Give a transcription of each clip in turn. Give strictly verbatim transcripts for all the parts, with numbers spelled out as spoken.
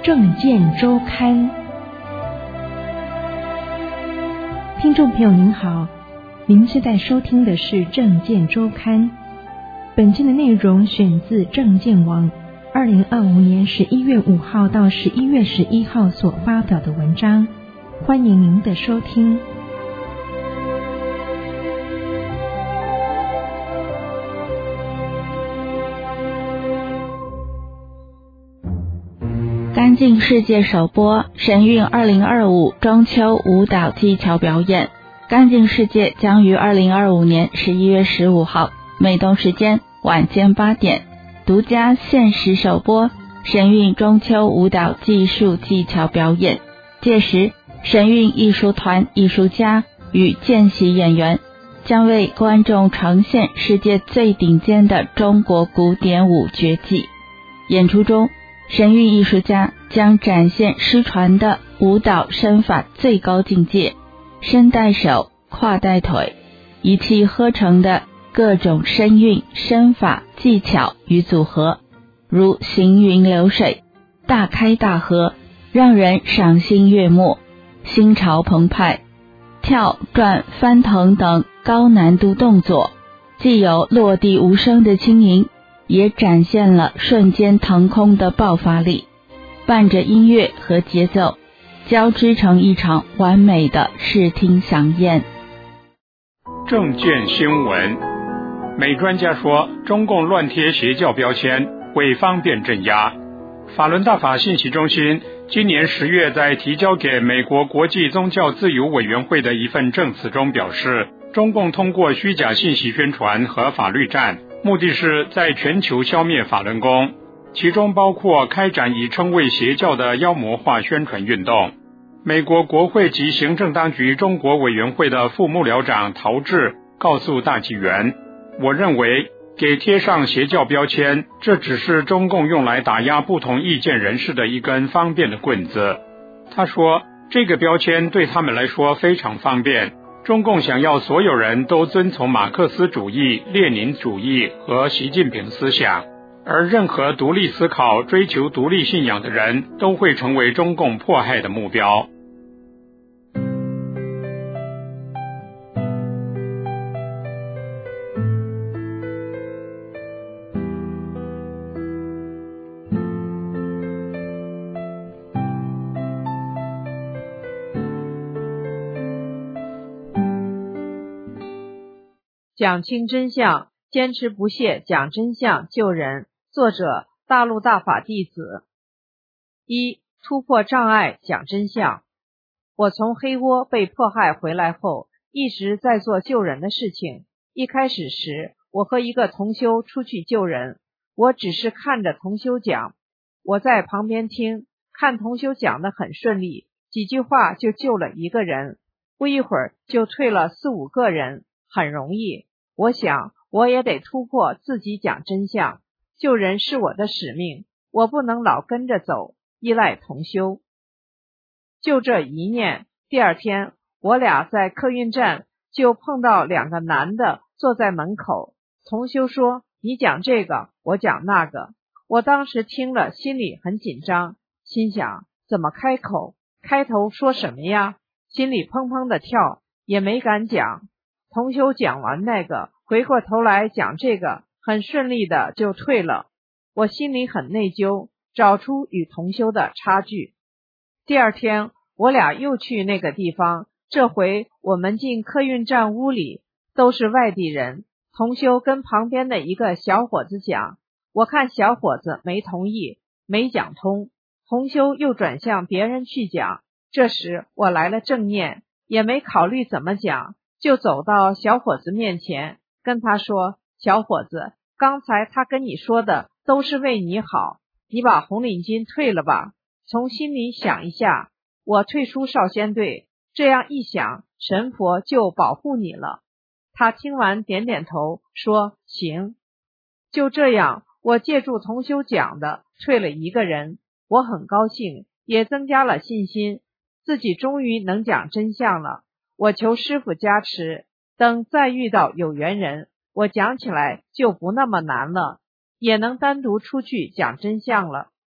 政见周刊。听众朋友您好，您现在收听的是政见周刊。本期的内容选自政见网二零二五年十一月五号到十一月十一号所发表的文章，欢迎您的收听。 干净世界首播神韵二零二五中秋舞蹈技巧表演。干净世界将于二零二五年十一月十五号美东时间晚间八点独家限时首播神韵中秋舞蹈技术技巧表演。届时神韵艺术团艺术家与见习演员将为观众呈现世界最顶尖的中国古典舞绝技。演出中，神韵艺术家将展现失传的舞蹈身法最高境界，身带手，胯带腿，一气呵成的各种身韵、身法、技巧与组合，如行云流水、大开大合，让人赏心悦目，心潮澎湃。跳、转、翻腾等高难度动作，既有落地无声的轻盈，也展现了瞬间腾空的爆发力，伴着音乐和节奏，交织成一场完美的视听飨宴。 政见新闻，美专家说，中共乱贴邪教标签为方便镇压。法轮大法信息中心今年十月在提交给美国国际宗教自由委员会的一份证词中表示，中共通过虚假信息宣传和法律战，目的是在全球消灭法轮功，其中包括开展以称为邪教的妖魔化宣传运动。美国国会及行政当局中国委员会的副幕僚长陶志告诉大纪元，我认为给贴上邪教标签，这只是中共用来打压不同意见人士的一根方便的棍子。他说，这个标签对他们来说非常方便，中共想要所有人都遵从马克思主义、列宁主义和习近平思想，而任何独立思考、追求独立信仰的人都会成为中共迫害的目标。 讲清真相，坚持不懈讲真相救人。作者：大陆大法弟子。一、突破障碍讲真相。我从黑窝被迫害回来后，一直在做救人的事情。一开始时，我和一个同修出去救人，我只是看着同修讲，我在旁边听，看同修讲得很顺利，几句话就救了一个人，不一会儿就退了四五个人，很容易。我想我也得突破自己讲真相，救人是我的使命，我不能老跟着走，依赖同修。就这一念，第二天我俩在客运站就碰到两个男的坐在门口，同修说，你讲这个，我讲那个。我当时听了心里很紧张，心想怎么开口，开头说什么呀，心里砰砰的跳，也没敢讲。同修讲完那个，回过头来讲这个，很顺利的就退了。我心里很内疚，找出与同修的差距。第二天我俩又去那个地方，这回我们进客运站屋里，都是外地人。同修跟旁边的一个小伙子讲，我看小伙子没同意，没讲通。同修又转向别人去讲，这时我来了正念，也没考虑怎么讲，就走到小伙子面前，跟他说，小伙子，刚才他跟你说的都是为你好，你把红领巾退了吧。从心里想一下，我退出少先队，这样一想，神佛就保护你了。他听完点点头，说行。就这样，我借助同修讲的退了一个人，我很高兴，也增加了信心，自己终于能讲真相了。我求师父加持，等再遇到有缘人，我讲起来就不那么难了，也能单独出去讲真相了。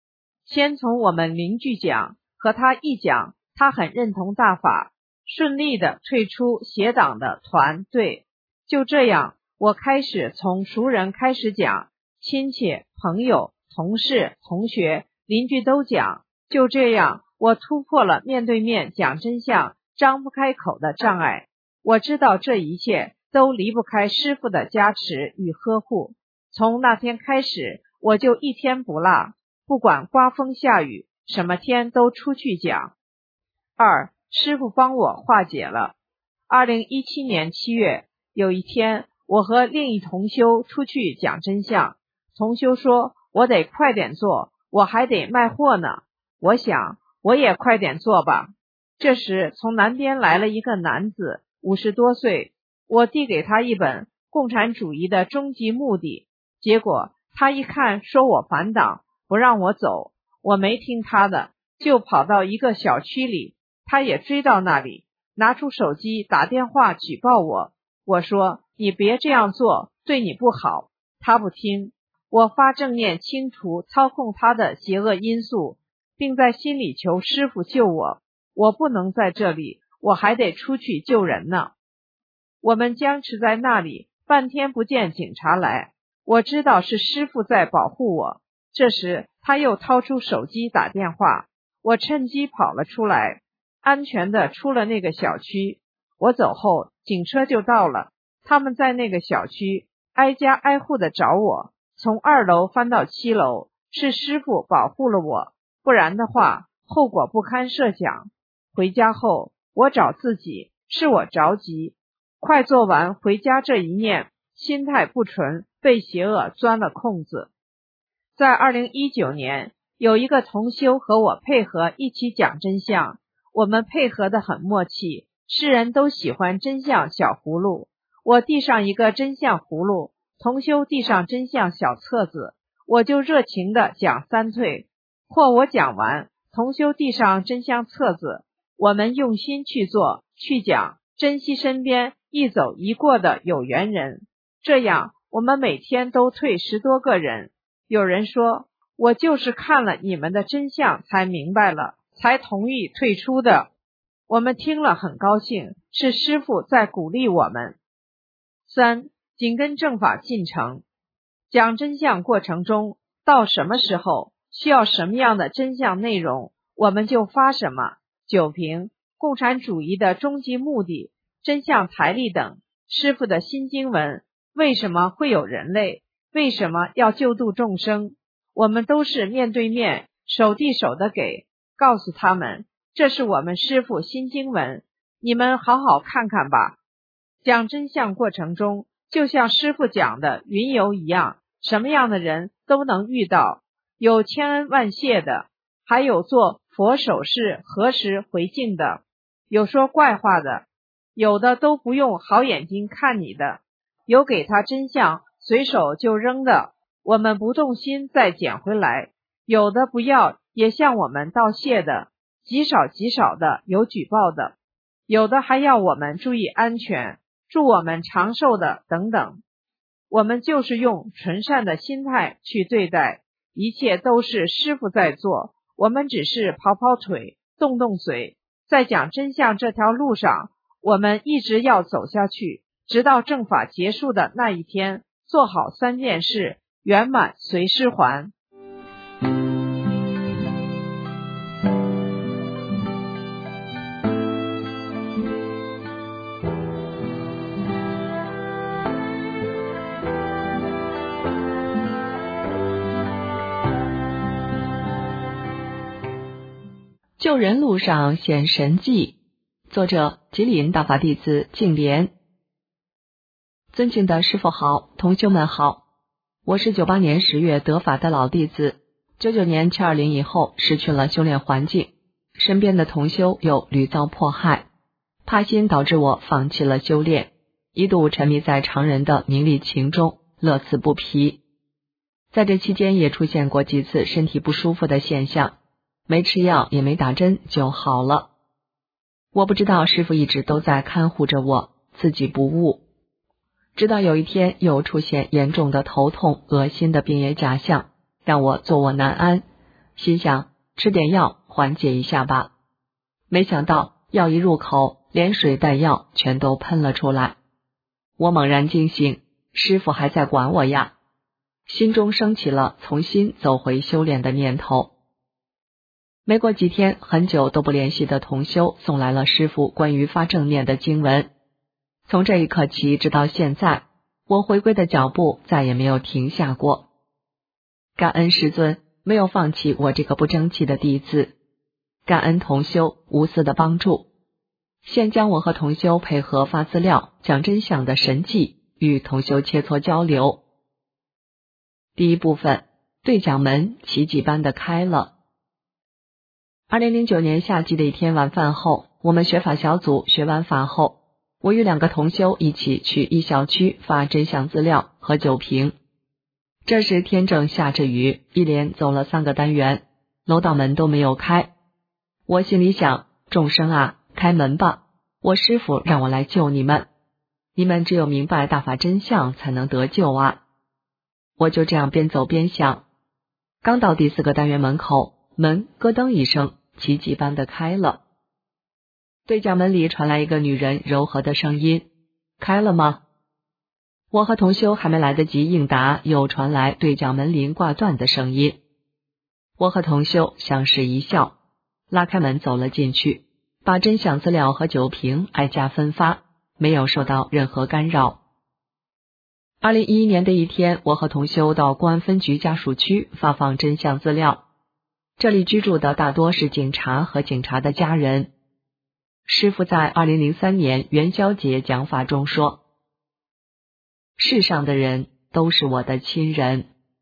先从我们邻居讲，和他一讲，他很认同大法，顺利的退出邪党的团队。就这样，我开始从熟人开始讲，亲戚、朋友、同事、同学、邻居都讲。就这样，我突破了面对面讲真相张不开口的障碍。我知道这一切都离不开师父的加持与呵护。从那天开始，我就一天不落，不管刮风下雨，什么天都出去讲。二，师父帮我化解了。二零一七年七月，有一天，我和另一同修出去讲真相。同修说，我得快点做，我还得卖货呢。我想，我也快点做吧。这时，从南边来了一个男子，五十多岁。我递给他一本《共产主义的终极目的》，结果他一看，说我反党，不让我走。我没听他的，就跑到一个小区里，他也追到那里，拿出手机打电话举报我。我说，你别这样做，对你不好。他不听。我发正念清除操控他的邪恶因素，并在心里求师父救我。我不能在这里，我还得出去救人呢。我们僵持在那里，半天不见警察来。我知道是师父在保护我。这时他又掏出手机打电话，我趁机跑了出来，安全的出了那个小区。我走后，警车就到了，他们在那个小区挨家挨户的找我，从二楼翻到七楼，是师父保护了我，不然的话后果不堪设想。回家后，我找自己，是我着急，快做完回家这一念，心态不纯，被邪恶钻了空子。在二零一九年，有一个同修和我配合一起讲真相，我们配合得很默契，世人都喜欢真相小葫芦。我递上一个真相葫芦，同修递上真相小册子，我就热情地讲三退，或我讲完，同修递上真相册子，我们用心去做去讲，珍惜身边一走一过的有缘人。这样我们每天都退十多个人。有人说，我就是看了你们的真相才明白了，才同意退出的。我们听了很高兴，是师父在鼓励我们。三，紧跟正法进程。讲真相过程中，到什么时候需要什么样的真相内容，我们就发什么。九评、共产主义的终极目的、真相台历等，师父的新经文，为什么会有人类，为什么要救度众生，我们都是面对面手递手的给，告诉他们，这是我们师父新经文，你们好好看看吧。讲真相过程中，就像师父讲的云游一样，什么样的人都能遇到，有千恩万谢的，还有做佛手势何时回敬的，有说怪话的，有的都不用好眼睛看你的，有给他真相随手就扔的，我们不动心再捡回来，有的不要也向我们道谢的，极少极少的有举报的，有的还要我们注意安全，祝我们长寿的等等。我们就是用纯善的心态去对待，一切都是师父在做，我们只是跑跑腿，动动嘴。在讲真相这条路上，我们一直要走下去，直到正法结束的那一天，做好三件事，圆满随师还。 救人路上显神迹，作者吉林大法弟子净莲。尊敬的师父好，同修们好，我是九八年十月得法的老弟子，九九年七二零以后失去了修炼环境，身边的同修又屡遭迫害，怕心导致我放弃了修炼，一度沉迷在常人的名利情中，乐此不疲。在这期间也出现过几次身体不舒服的现象，没吃药也没打针就好了。我不知道师父一直都在看护着我，自己不悟。直到有一天又出现严重的头痛、恶心的病野假象，让我坐卧难安。 心想吃点药缓解一下吧。没想到药一入口，连水带药全都喷了出来。我猛然惊醒，师父还在管我呀，心中升起了重新走回修炼的念头。没过几天，很久都不联系的同修送来了师父关于发正念的经文。从这一刻起直到现在，我回归的脚步再也没有停下过。感恩师尊没有放弃我这个不争气的弟子，感恩同修无私的帮助。现将我和同修配合发资料讲真相的神迹与同修切磋交流。第一部分，对讲门奇迹般的开了。二零零九年夏季的一天晚饭后，我们学法小组学完法后，我与两个同修一起去一小区发真相资料和酒瓶。这时天正下着雨，一连走了三个单元，楼道门都没有开。我心里想，众生啊，开门吧，我师父让我来救你们，你们只有明白大法真相才能得救啊。我就这样边走边想，刚到第四个单元门口，门咯噔一声奇迹般的开了。对讲门里传来一个女人柔和的声音，开了吗？我和同修还没来得及应答，又传来对讲门铃挂断的声音。我和同修相视一笑，拉开门走了进去，把真相资料和酒瓶挨家分发，没有受到任何干扰。二零一一年的一天，我和同修到公安分局家属区发放真相资料。这里居住的大多是警察和警察的家人。师父在二零零三年元宵节讲法中说，世上的人都是我的亲人，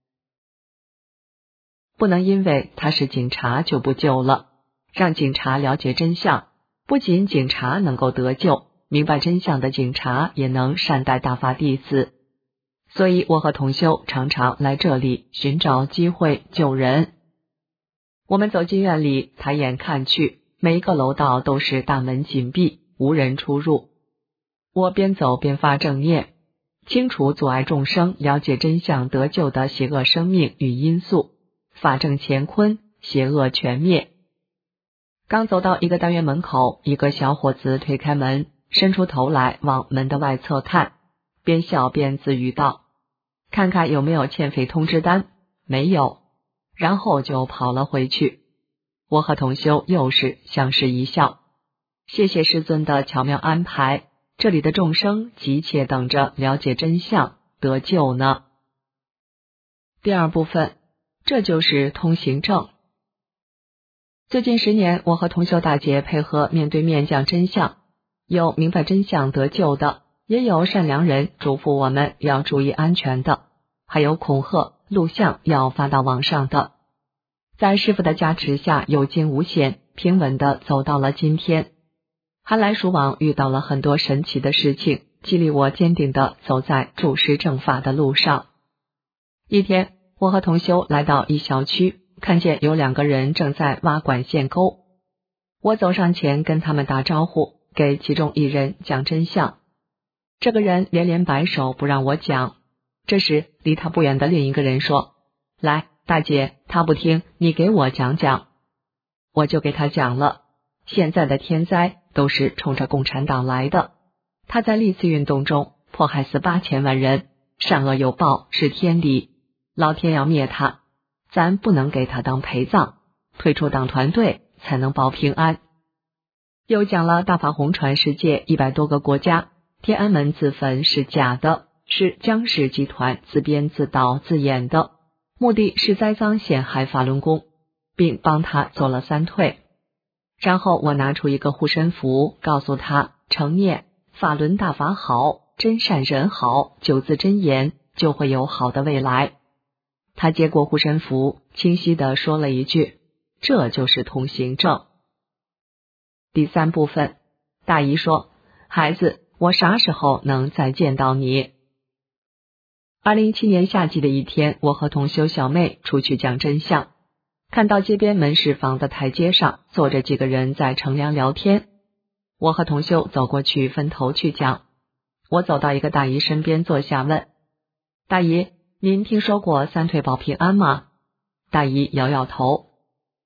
不能因为他是警察就不救了，让警察了解真相，不仅警察能够得救，明白真相的警察也能善待大法弟子。所以我和同修常常来这里寻找机会救人。我们走进院里，抬眼看去，每一个楼道都是大门紧闭，无人出入。我边走边发正念，清除阻碍众生了解真相得救的邪恶生命与因素，法正乾坤，邪恶全灭。刚走到一个单元门口，一个小伙子推开门，伸出头来往门的外侧看，边笑边自语道，看看有没有欠费通知单，没有，然后就跑了回去。我和同修又是相视一笑，谢谢师尊的巧妙安排，这里的众生急切等着了解真相得救呢。第二部分，这就是通行证。最近十年，我和同修大姐配合面对面讲真相，有明白真相得救的，也有善良人嘱咐我们要注意安全的，还有恐吓录像要发到网上的。在师父的加持下，有惊无险，平稳地走到了今天。寒来暑往，遇到了很多神奇的事情，激励我坚定地走在注师正法的路上。一天，我和同修来到一小区，看见有两个人正在挖管线沟。我走上前跟他们打招呼，给其中一人讲真相。这个人连连摆手不让我讲。这时离他不远的另一个人说，来，大姐，他不听，你给我讲讲。我就给他讲了，现在的天灾都是冲着共产党来的，他在历次运动中迫害死八千万人，善恶有报是天理，老天要灭他，咱不能给他当陪葬，退出党团队才能保平安。又讲了大法红传世界一百多个国家，天安门自焚是假的，是江氏集团自编自导自演的，目的是栽赃陷害法轮功，并帮他做了三退。然后我拿出一个护身符，告诉他承念法轮大法好，真善人好，九字真言就会有好的未来。他接过护身符，清晰地说了一句，这就是通行证。第三部分，大姨说，孩子，我啥时候能再见到你？二零一七年夏季的一天，我和同修小妹出去讲真相，看到街边门市房的台阶上坐着几个人在乘凉聊天。我和同修走过去分头去讲。我走到一个大姨身边坐下，问，大姨，您听说过三退保平安吗？大姨摇摇头，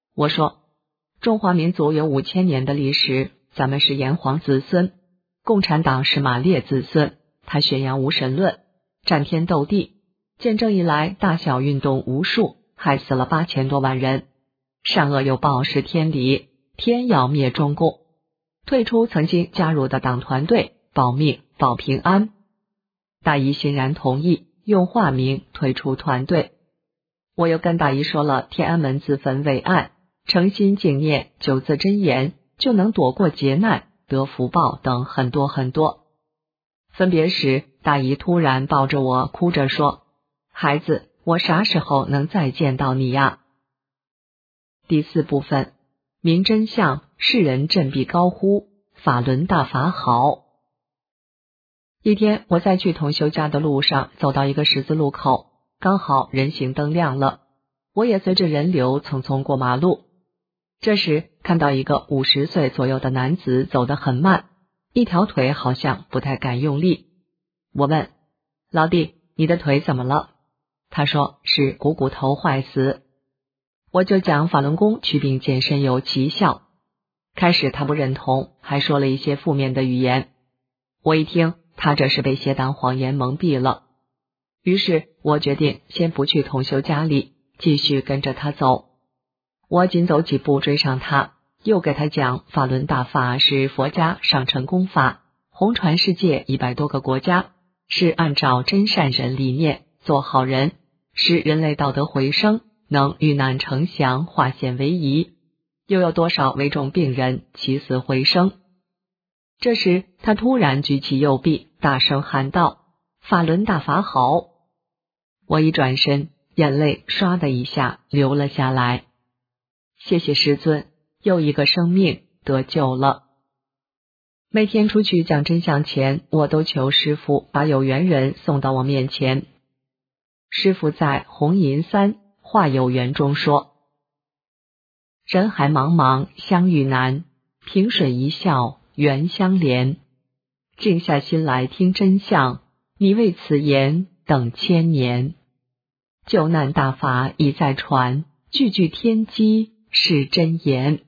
我说，中华民族有五千年的历史，咱们是炎黄子孙，共产党是马列子孙，他宣扬无神论，战天斗地，建政以来大小运动无数，害死了八千多万人，善恶有报是天理，天要灭中共。退出曾经加入的党团队，保命保平安。大姨欣然同意，用化名退出团队。我又跟大姨说了天安门自焚伟案，诚心敬念九字真言，就能躲过劫难，得福报等很多很多。分别时，大姨突然抱着我哭着说，孩子，我啥时候能再见到你呀？第四部分，明真相，世人振臂高呼，法轮大法好。一天，我在去同修家的路上，走到一个十字路口，刚好人行灯亮了，我也随着人流匆匆过马路。这时看到一个五十岁左右的男子走得很慢，一条腿好像不太敢用力。我问，老弟，你的腿怎么了？他说是股骨头坏死。我就讲法轮功祛病健身有奇效。开始他不认同，还说了一些负面的语言。我一听，他这是被邪党谎言蒙蔽了。于是我决定先不去同修家里，继续跟着他走。我紧走几步追上他，又给他讲法轮大法是佛家上乘功法，红传世界一百多个国家，是按照真善人理念做好人，使人类道德回升，能遇难成祥，化险为夷。又有多少危重病人起死回生？这时他突然举起右臂，大声喊道，法轮大法好。我一转身，眼泪唰的一下流了下来。谢谢师尊，又一个生命得救了。每天出去讲真相前，我都求师父把有缘人送到我面前。师父在红银三话有缘中说，人海茫茫相遇难，萍水一笑缘相连。静下心来听真相，你为此言等千年。救难大法已在传，句句天机是真言。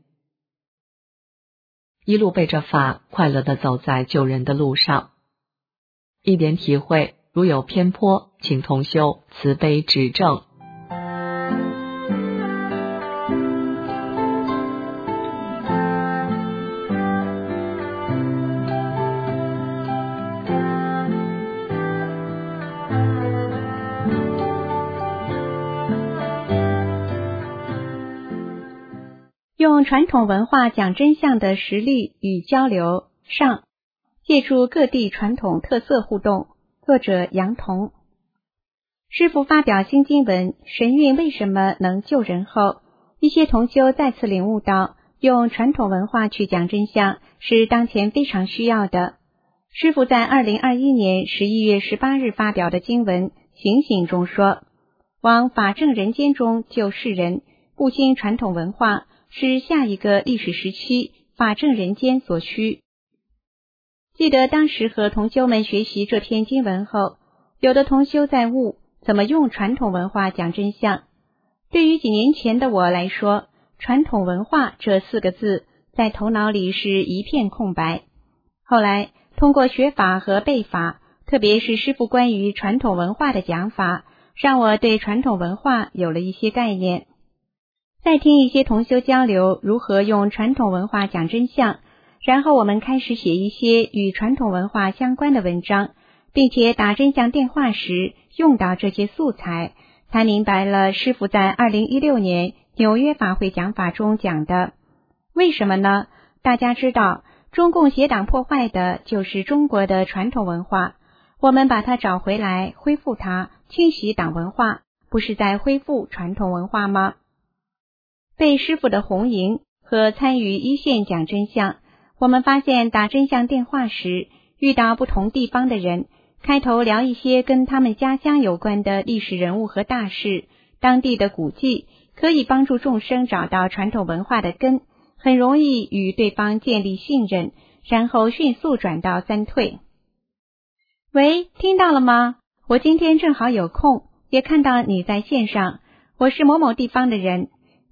一路背着法，快乐地走在救人的路上。一点体会，如有偏颇，请同修慈悲指正。 用传统文化讲真相的实例与交流上，借助各地传统特色互动。作者杨彤。师父发表新经文神韵为什么能救人后，一些同修再次领悟到，用传统文化去讲真相是当前非常需要的。师父在二零二一年十一月十八日发表的经文醒醒中说，往法正人间中救世人，复兴传统文化，是下一个历史时期法正人间所需。记得当时和同修们学习这篇经文后，有的同修在悟怎么用传统文化讲真相。对于几年前的我来说，传统文化这四个字在头脑里是一片空白。后来通过学法和背法，特别是师父关于传统文化的讲法，让我对传统文化有了一些概念。再听一些同修交流如何用传统文化讲真相，然后我们开始写一些与传统文化相关的文章，并且打真相电话时用到这些素材，才明白了师父在二零一六年纽约法会讲法中讲的。为什么呢？大家知道，中共邪党破坏的就是中国的传统文化，我们把它找回来，恢复它，清洗党文化，不是在恢复传统文化吗？被师父的红迎和参与一线讲真相，我们发现打真相电话时，遇到不同地方的人，开头聊一些跟他们家乡有关的历史人物和大事，当地的古迹，可以帮助众生找到传统文化的根，很容易与对方建立信任，然后迅速转到三退。喂，听到了吗？我今天正好有空，也看到你在线上，我是某某地方的人，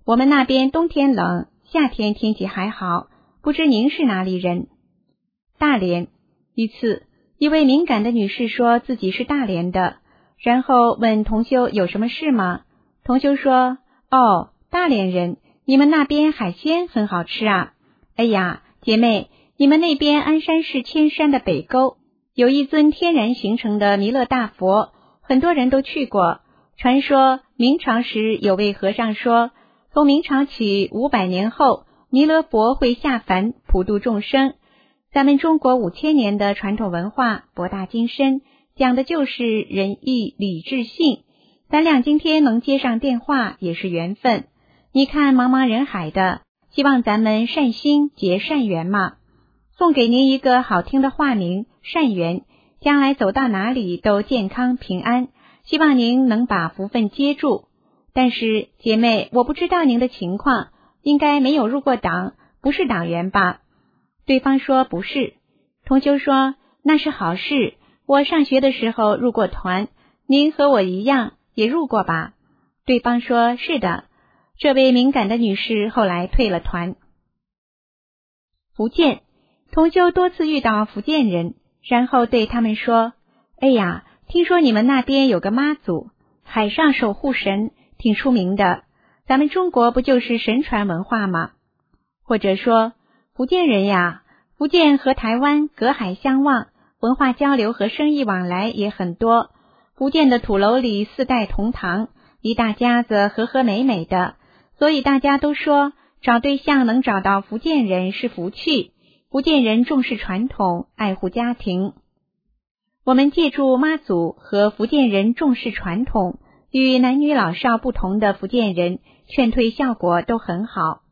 我们那边冬天冷，夏天天气还好，不知您是哪里人？大连。一次，一位敏感的女士说自己是大连的，然后问同修有什么事吗？同修说，哦，大连人，你们那边海鲜很好吃啊。哎呀，姐妹，你们那边鞍山市千山的北沟有一尊天然形成的弥勒大佛，很多人都去过。传说明朝时有位和尚说，从明朝起五百年后，弥勒佛会下凡普度众生。咱们中国五千年的传统文化博大精深，讲的就是仁义礼智信。咱俩今天能接上电话也是缘分。你看茫茫人海的，希望咱们善心结善缘嘛。送给您一个好听的化名善缘，将来走到哪里都健康平安，希望您能把福分接住。但是姐妹，我不知道您的情况，应该没有入过党，不是党员吧？对方说不是。同修说，那是好事，我上学的时候入过团，您和我一样也入过吧？对方说是的。这位敏感的女士后来退了团。福建，同修多次遇到福建人，然后对他们说，哎呀，听说你们那边有个妈祖，海上守护神，挺出名的，咱们中国不就是神传文化吗？或者说，福建人呀，福建和台湾隔海相望，文化交流和生意往来也很多。福建的土楼里四代同堂，一大家子和和美美的，所以大家都说找对象能找到福建人是福气。福建人重视传统，爱护家庭。我们借助妈祖和福建人重视传统，与男女老少不同的福建人劝退效果都很好。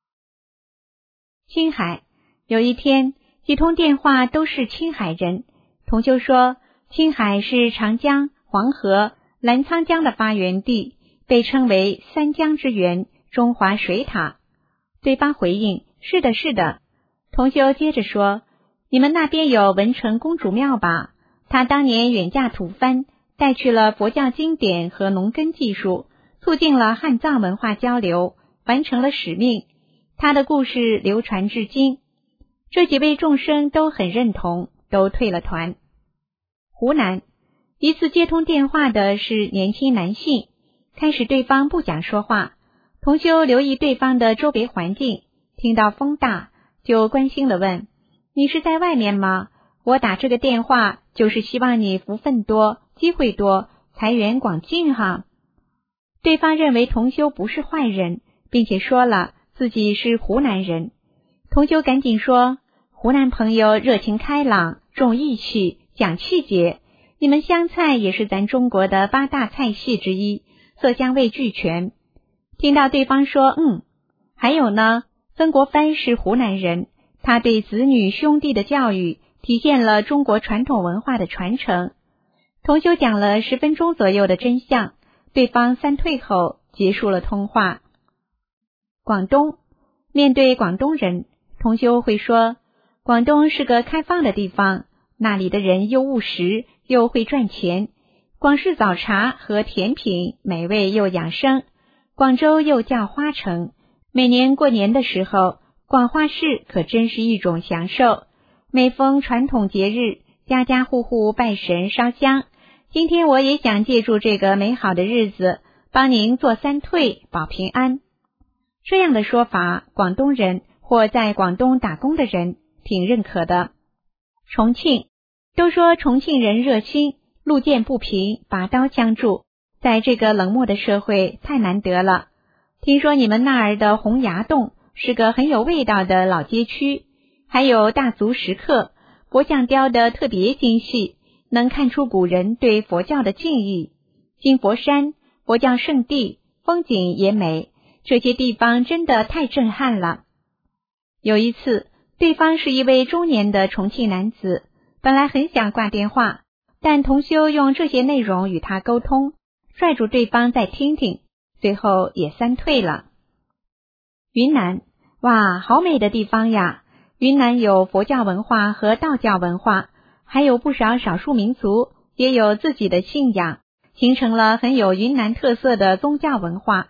青海，有一天几通电话都是青海人，同修说青海是长江、黄河、澜沧江的发源地，被称为三江之源，中华水塔。对方回应，是的是的。同修接着说，你们那边有文成公主庙吧？她当年远嫁吐蕃，带去了佛教经典和农耕技术，促进了汉藏文化交流，完成了使命。她的故事流传至今，这几位众生都很认同，都退了团。湖南，一次接通电话的是年轻男性，开始对方不讲说话，同修留意对方的周围环境，听到风大，就关心地问，你是在外面吗？我打这个电话就是希望你福分多，机会多，财源广进哈。对方认为同修不是坏人，并且说了自己是湖南人。同修赶紧说，湖南朋友热情开朗，重义气，讲气节，你们湘菜也是咱中国的八大菜系之一，色香味俱全。听到对方说嗯，还有呢，曾国藩是湖南人，他对子女兄弟的教育体现了中国传统文化的传承。同修讲了十分钟左右的真相，对方三退后结束了通话。广东，面对广东人，同修会说，广东是个开放的地方，那里的人又务实又会赚钱，广式早茶和甜品美味又养生，广州又叫花城，每年过年的时候，广花市可真是一种享受。每逢传统节日，家家户户拜神烧香。今天我也想借助这个美好的日子，帮您做三退，保平安。这样的说法，广东人或在广东打工的人挺认可的。重庆，都说重庆人热心，路见不平，拔刀相助，在这个冷漠的社会太难得了。听说你们那儿的洪崖洞是个很有味道的老街区，还有大足石刻，佛像雕的特别精细，能看出古人对佛教的敬意。金佛山，佛教圣地，风景也美，这些地方真的太震撼了。有一次，对方是一位中年的重庆男子，本来很想挂电话，但同修用这些内容与他沟通，拽住对方再听听，最后也三退了。云南，哇，好美的地方呀！云南有佛教文化和道教文化，还有不少少数民族，也有自己的信仰，形成了很有云南特色的宗教文化。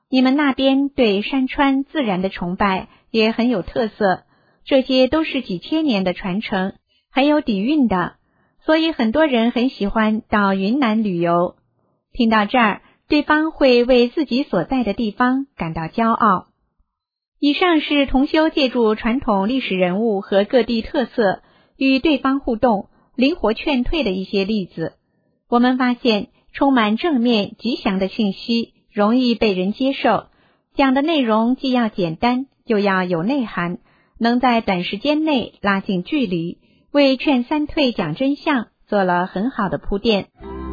你们那边对山川自然的崇拜也很有特色，这些都是几千年的传承，很有底蕴的，所以很多人很喜欢到云南旅游。听到这儿，对方会为自己所在的地方感到骄傲。以上是同修借助传统历史人物和各地特色与对方互动，灵活劝退的一些例子。我们发现充满正面吉祥的信息容易被人接受，讲的内容既要简单又要有内涵，能在短时间内拉近距离，为劝三退讲真相做了很好的铺垫。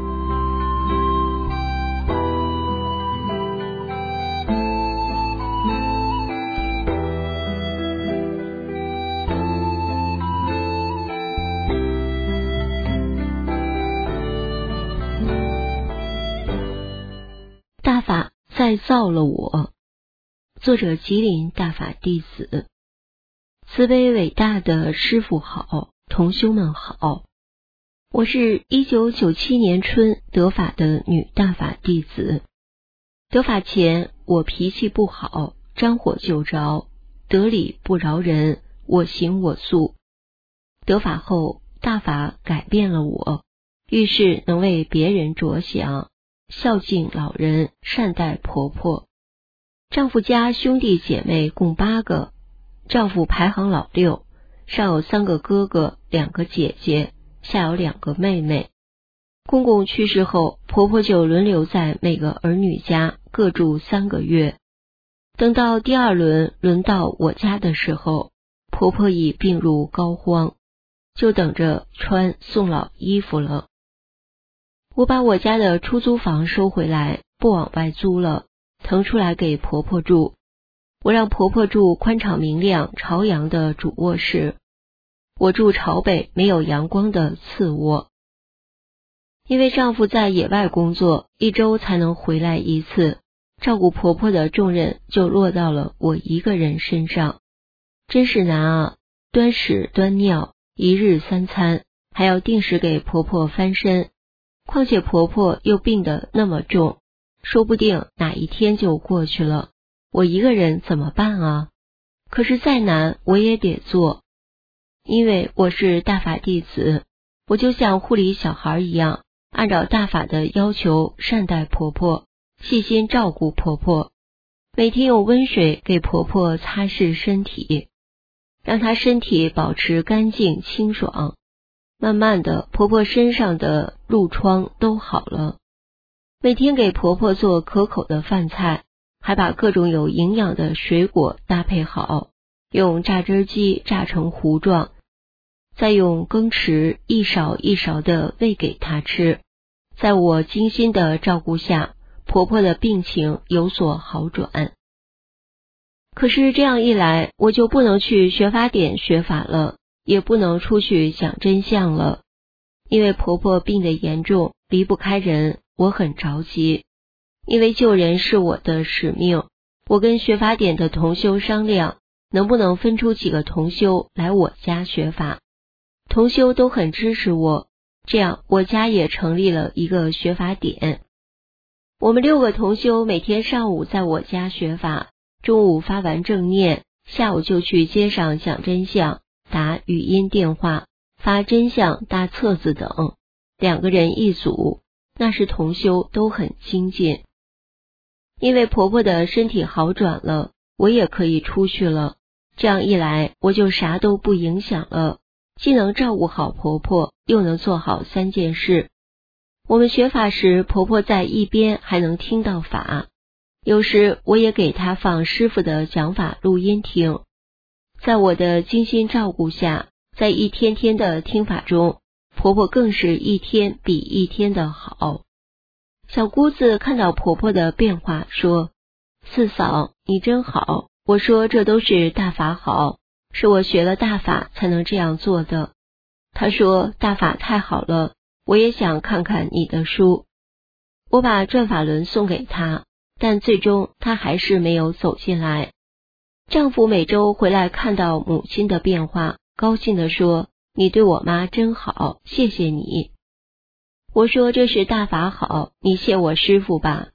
大法再造了我。作者吉林大法弟子。慈悲伟大的师父好，同修们好。我是一九九七年春得法的女大法弟子。得法前我脾气不好，沾火就着，得理不饶人，我行我素。得法后，大法改变了我，遇事能为别人着想，孝敬老人，善待婆婆。丈夫家兄弟姐妹共八个，丈夫排行老六，上有三个哥哥，两个姐姐，下有两个妹妹。公公去世后，婆婆就轮流在每个儿女家各住三个月。等到第二轮轮到我家的时候，婆婆已病入膏肓，就等着穿送老衣服了。我把我家的出租房收回来，不往外租了，腾出来给婆婆住。我让婆婆住宽敞明亮朝阳的主卧室，我住朝北没有阳光的次卧。因为丈夫在野外工作，一周才能回来一次，照顾婆婆的重任就落到了我一个人身上，真是难啊！端屎端尿，一日三餐，还要定时给婆婆翻身。况且婆婆又病得那么重，说不定哪一天就过去了，我一个人怎么办啊？可是再难我也得做，因为我是大法弟子，我就像护理小孩一样，按照大法的要求善待婆婆，细心照顾婆婆，每天用温水给婆婆擦拭身体，让她身体保持干净清爽。慢慢的，婆婆身上的褥疮都好了。每天给婆婆做可口的饭菜，还把各种有营养的水果搭配好，用榨汁机榨成糊状，再用羹匙一勺一勺的喂给她吃。在我精心的照顾下，婆婆的病情有所好转。可是这样一来，我就不能去学法典学法了，也不能出去讲真相了。因为婆婆病得严重，离不开人，我很着急。因为救人是我的使命，我跟学法典的同修商量，能不能分出几个同修来我家学法。同修都很支持我，这样我家也成立了一个学法典。我们六个同修每天上午在我家学法，中午发完正念，下午就去街上讲真相，打语音电话，发真相大册子等，两个人一组，那时同修都很精进。因为婆婆的身体好转了，我也可以出去了，这样一来我就啥都不影响了，既能照顾好婆婆，又能做好三件事。我们学法时，婆婆在一边还能听到法，有时我也给她放师父的讲法录音听。在我的精心照顾下，在一天天的听法中，婆婆更是一天比一天的好。小姑子看到婆婆的变化，说：四嫂，你真好。我说这都是大法好，是我学了大法才能这样做的。她说大法太好了，我也想看看你的书。我把转法轮送给她，但最终她还是没有走进来。丈夫每周回来看到母亲的变化，高兴地说：你对我妈真好，谢谢你。我说这是大法好，你谢我师父吧。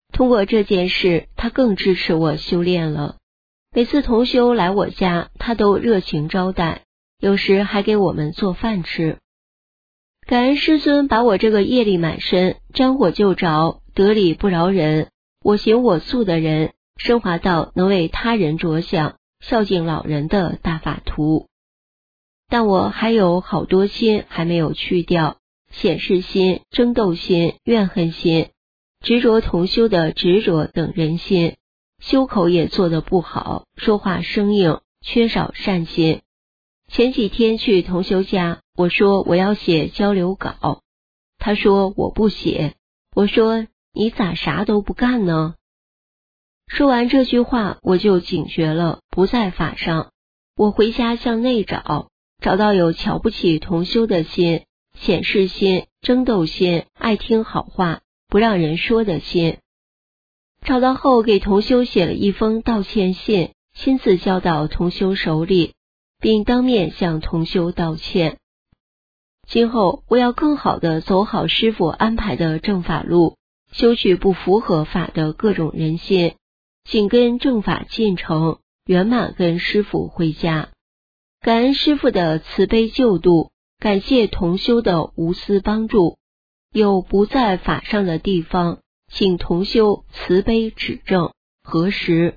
通过这件事，他更支持我修炼了。每次同修来我家，他都热情招待，有时还给我们做饭吃。感恩师尊把我这个业力满身、沾火就着、得理不饶人、我行我素的人，升华到能为他人着想、孝敬老人的大法图。但我还有好多心还没有去掉，显示心、争斗心、怨恨心、执着同修的执着等人心，修口也做得不好，说话生硬，缺少善心。前几天去同修家，我说我要写交流稿，他说我不写，我说你咋啥都不干呢？说完这句话，我就警觉了，不在法上。我回家向内找，找到有瞧不起同修的心、显示心、争斗心、爱听好话不让人说的心。找到后，给同修写了一封道歉信，亲自交到同修手里，并当面向同修道歉。今后我要更好地走好师父安排的正法路，修去不符合法的各种人心，紧跟正法进程，圆满跟师父回家。感恩师父的慈悲救度，感谢同修的无私帮助。有不在法上的地方，请同修慈悲指正核实。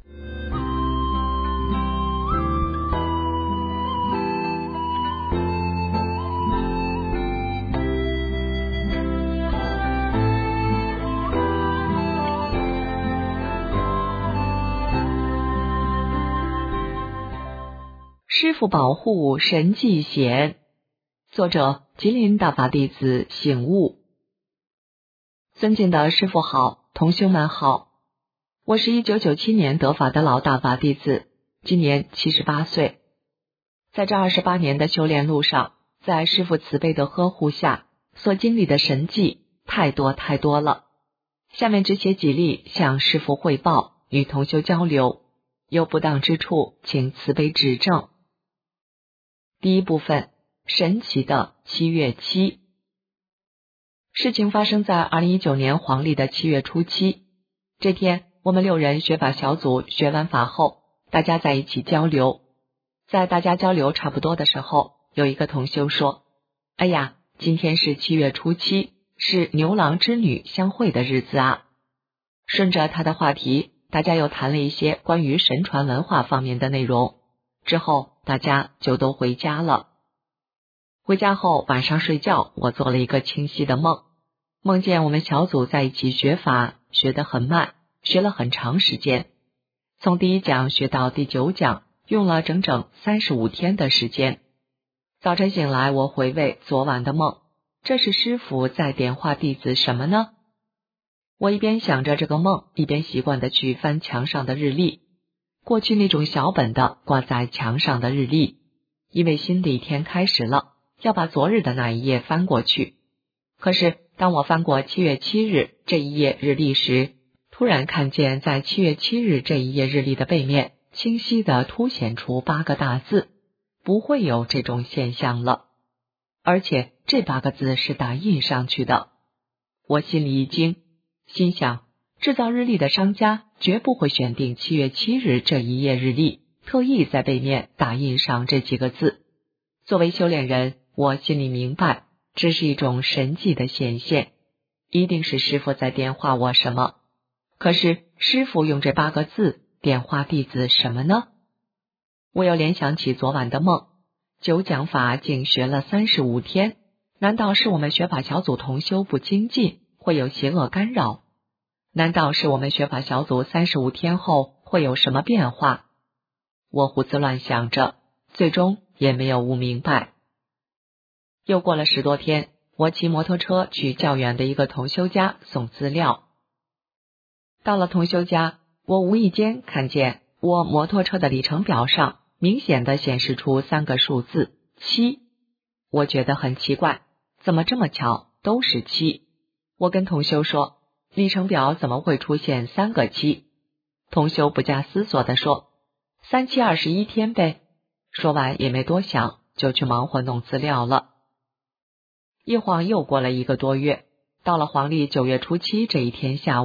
师父保护神迹显，作者吉林大法弟子醒悟。尊敬的师父好，同修们好，我是一九九七年得法的老大法弟子，今年七十八岁。在这二十八年的修炼路上，在师父慈悲的呵护下，所经历的神迹太多太多了。下面只写几例向师父汇报，与同修交流，有不当之处，请慈悲指正。第一部分，神奇的七月七。事情发生在二零一九年黄历的七月初七。这天，我们六人学法小组学完法后，大家在一起交流。在大家交流差不多的时候，有一个同修说：“哎呀，今天是七月初七，是牛郎织女相会的日子啊。”顺着他的话题，大家又谈了一些关于神传文化方面的内容。之后大家就都回家了。回家后晚上睡觉，我做了一个清晰的梦，梦见我们小组在一起学法，学得很慢，学了很长时间，从第一讲学到第九讲，用了整整三十五天的时间。早晨醒来，我回味昨晚的梦，这是师父在点化弟子什么呢？我一边想着这个梦，一边习惯地去翻墙上的日历。过去那种小本的挂在墙上的日历，因为新的一天开始了，要把昨日的那一页翻过去。可是当我翻过七月七日这一页日历时，突然看见在七月七日这一页日历的背面清晰地凸显出八个大字，不会有这种现象了，而且这八个字是打印上去的。我心里一惊，心想制造日历的商家绝不会选定七月七日这一页日历，特意在背面打印上这几个字。作为修炼人，我心里明白，这是一种神迹的显现，一定是师父在点化我什么。可是师父用这八个字点化弟子什么呢？我又联想起昨晚的梦，九讲法竟学了三十五天，难道是我们学法小组同修不精进，会有邪恶干扰？难道是我们学法小组三十五天后会有什么变化？我胡思乱想着，最终也没有悟明白。又过了十多天，我骑摩托车去较远的一个同修家送资料。到了同修家，我无意间看见我摩托车的里程表上明显的显示出三个数字七。我觉得很奇怪，怎么这么巧，都是七？我跟同修说，里程表怎么会出现三个七？同修不假思索地说，三七二十一天呗。说完也没多想，就去忙活弄资料了。一晃又过了一个多月，到了黄历九月初七这一天下午，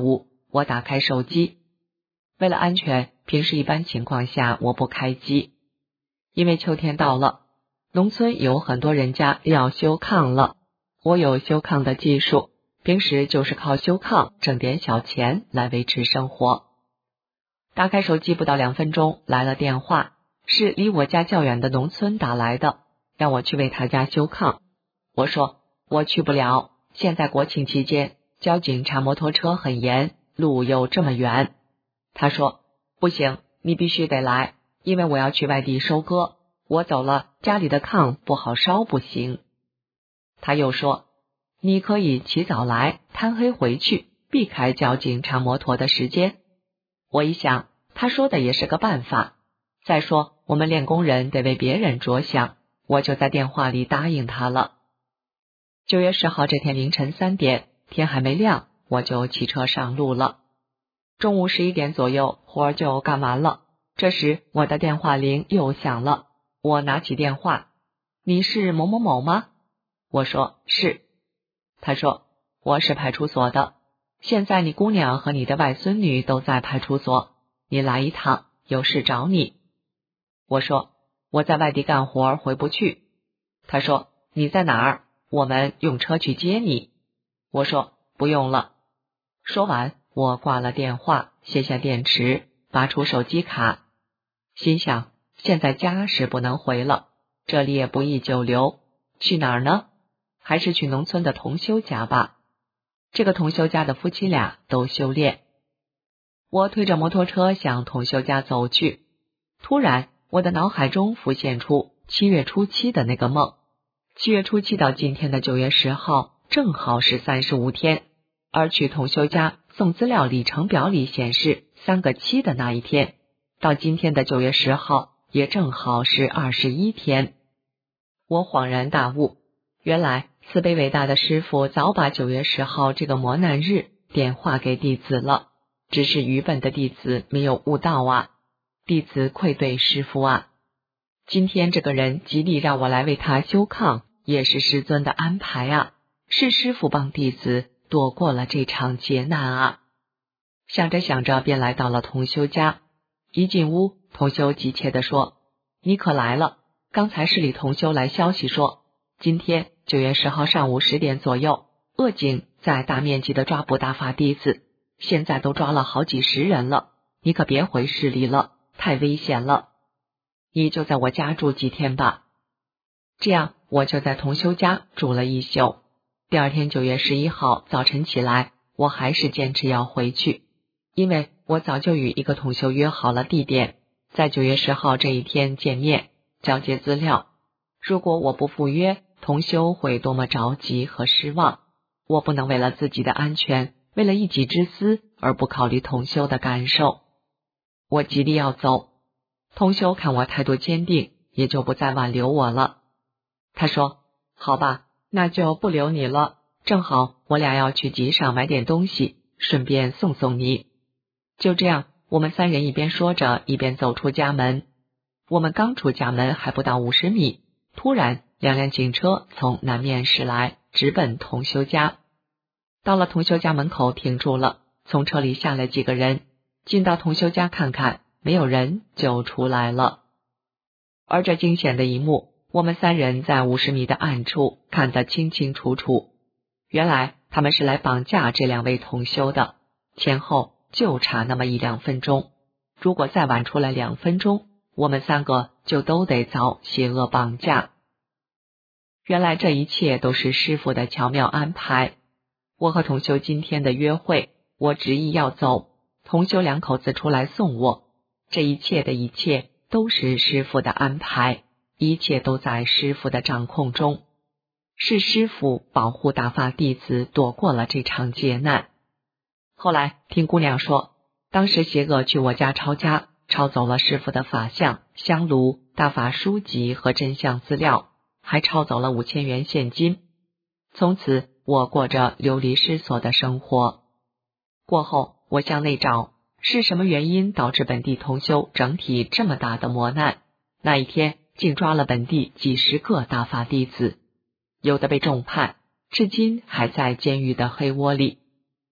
我打开手机。为了安全，平时一般情况下我不开机。因为秋天到了，农村有很多人家要修炕了，我有修炕的技术，平时就是靠修炕挣点小钱来维持生活。打开手机不到两分钟，来了电话，是离我家较远的农村打来的，让我去为他家修炕。我说我去不了，现在国庆期间，交警查摩托车很严，路又这么远。他说不行，你必须得来，因为我要去外地收割，我走了，家里的炕不好烧不行。他又说你可以起早来，贪黑回去，避开交警查摩托的时间。我一想，他说的也是个办法。再说我们练工人得为别人着想，我就在电话里答应他了。九月十号这天凌晨三点，天还没亮，我就骑车上路了。中午十一点左右，活儿就干完了。这时我的电话铃又响了，我拿起电话，你是某某某吗？我说是。他说我是派出所的，现在你姑娘和你的外孙女都在派出所，你来一趟，有事找你。我说我在外地干活回不去。他说你在哪儿？我们用车去接你。我说不用了。说完我挂了电话，卸下电池，拔出手机卡，心想现在家是不能回了，这里也不宜久留，去哪儿呢？还是去农村的同修家吧。这个同修家的夫妻俩都修炼。我推着摩托车向同修家走去，突然我的脑海中浮现出七月初七的那个梦。七月初七到今天的九月十号，正好是三十五天，而去同修家送资料里程表里显示三个七的那一天，到今天的九月十号，也正好是二十一天。我恍然大悟，原来慈悲伟大的师父早把九月十号这个磨难日点化给弟子了，只是愚笨的弟子没有悟到啊，弟子愧对师父啊。今天这个人极力让我来为他修炕，也是师尊的安排啊，是师父帮弟子躲过了这场劫难啊。想着想着便来到了同修家，一进屋，同修急切地说，你可来了，刚才市里同修来消息说，今天九月十号上午十点左右，恶警在大面积的抓捕大法弟子，现在都抓了好几十人了，你可别回市里了，太危险了，你就在我家住几天吧。这样我就在同修家住了一宿。第二天九月十一号早晨起来，我还是坚持要回去，因为我早就与一个同修约好了地点，在九月十号这一天见面，交接资料。如果我不赴约，同修会多么着急和失望，我不能为了自己的安全，为了一己之私而不考虑同修的感受。我极力要走，同修看我态度坚定，也就不再挽留我了。他说，好吧，那就不留你了，正好我俩要去集上买点东西，顺便送送你。就这样，我们三人一边说着，一边走出家门。我们刚出家门还不到五十米，突然两辆警车从南面驶来，直奔同修家。到了同修家门口停住了，从车里下来几个人，进到同修家看看，没有人就出来了。而这惊险的一幕，我们三人在五十米的暗处看得清清楚楚。原来他们是来绑架这两位同修的，前后就差那么一两分钟，如果再晚出来两分钟，我们三个就都得遭邪恶绑架。原来这一切都是师父的巧妙安排。我和同修今天的约会，我执意要走，同修两口子出来送我，这一切的一切都是师父的安排，一切都在师父的掌控中，是师父保护大法弟子躲过了这场劫难。后来听姑娘说，当时邪恶去我家抄家，抄走了师父的法像、香炉、大法书籍和真相资料，还抄走了五千元现金。从此我过着流离失所的生活。过后我向内找，是什么原因导致本地同修整体这么大的磨难？那一天竟抓了本地几十个大法弟子，有的被重判，至今还在监狱的黑窝里。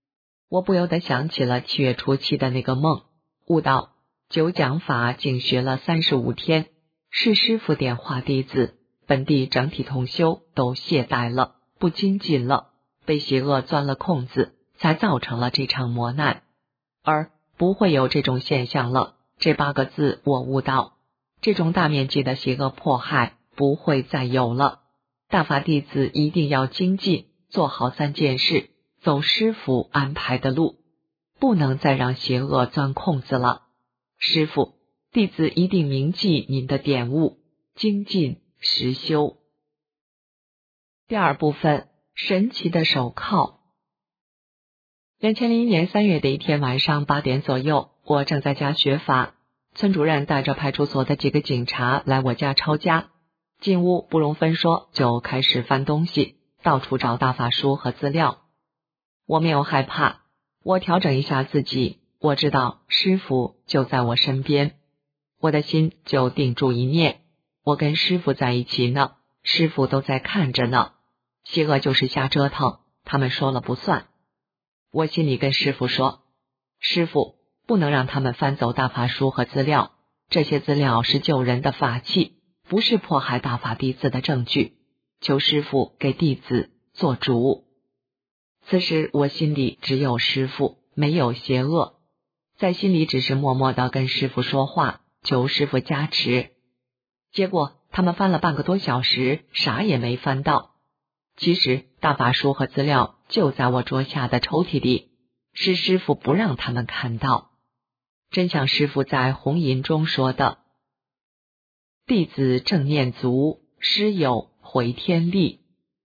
我不由得想起了七月初七的那个梦，悟到九讲法仅学了三十五天，是师父点化弟子，本地整体同修都懈怠了，不精进了，被邪恶钻了空子，才造成了这场磨难。而不会有这种现象了，这八个字我悟到，这种大面积的邪恶迫害不会再有了。大法弟子一定要精进，做好三件事，走师父安排的路，不能再让邪恶钻空子了。师父，弟子一定铭记您的点悟，精进实修。第二部分，神奇的手铐。两千零一年三月的一天晚上八点左右，我正在家学法，村主任带着派出所的几个警察来我家抄家，进屋不容分说，就开始翻东西，到处找大法书和资料。我没有害怕，我调整一下自己，我知道师父就在我身边，我的心就定住一念，我跟师父在一起呢，师父都在看着呢，邪恶就是瞎折腾，他们说了不算。我心里跟师父说，师父，不能让他们翻走大法书和资料，这些资料是救人的法器，不是迫害大法弟子的证据，求师父给弟子做主。此时我心里只有师父，没有邪恶，在心里只是默默地跟师父说话，求师父加持。结果他们翻了半个多小时，啥也没翻到。其实大法书和资料就在我桌下的抽屉里，是师父不让他们看到。真像师父在红吟中说的，弟子正念足，师有回天力。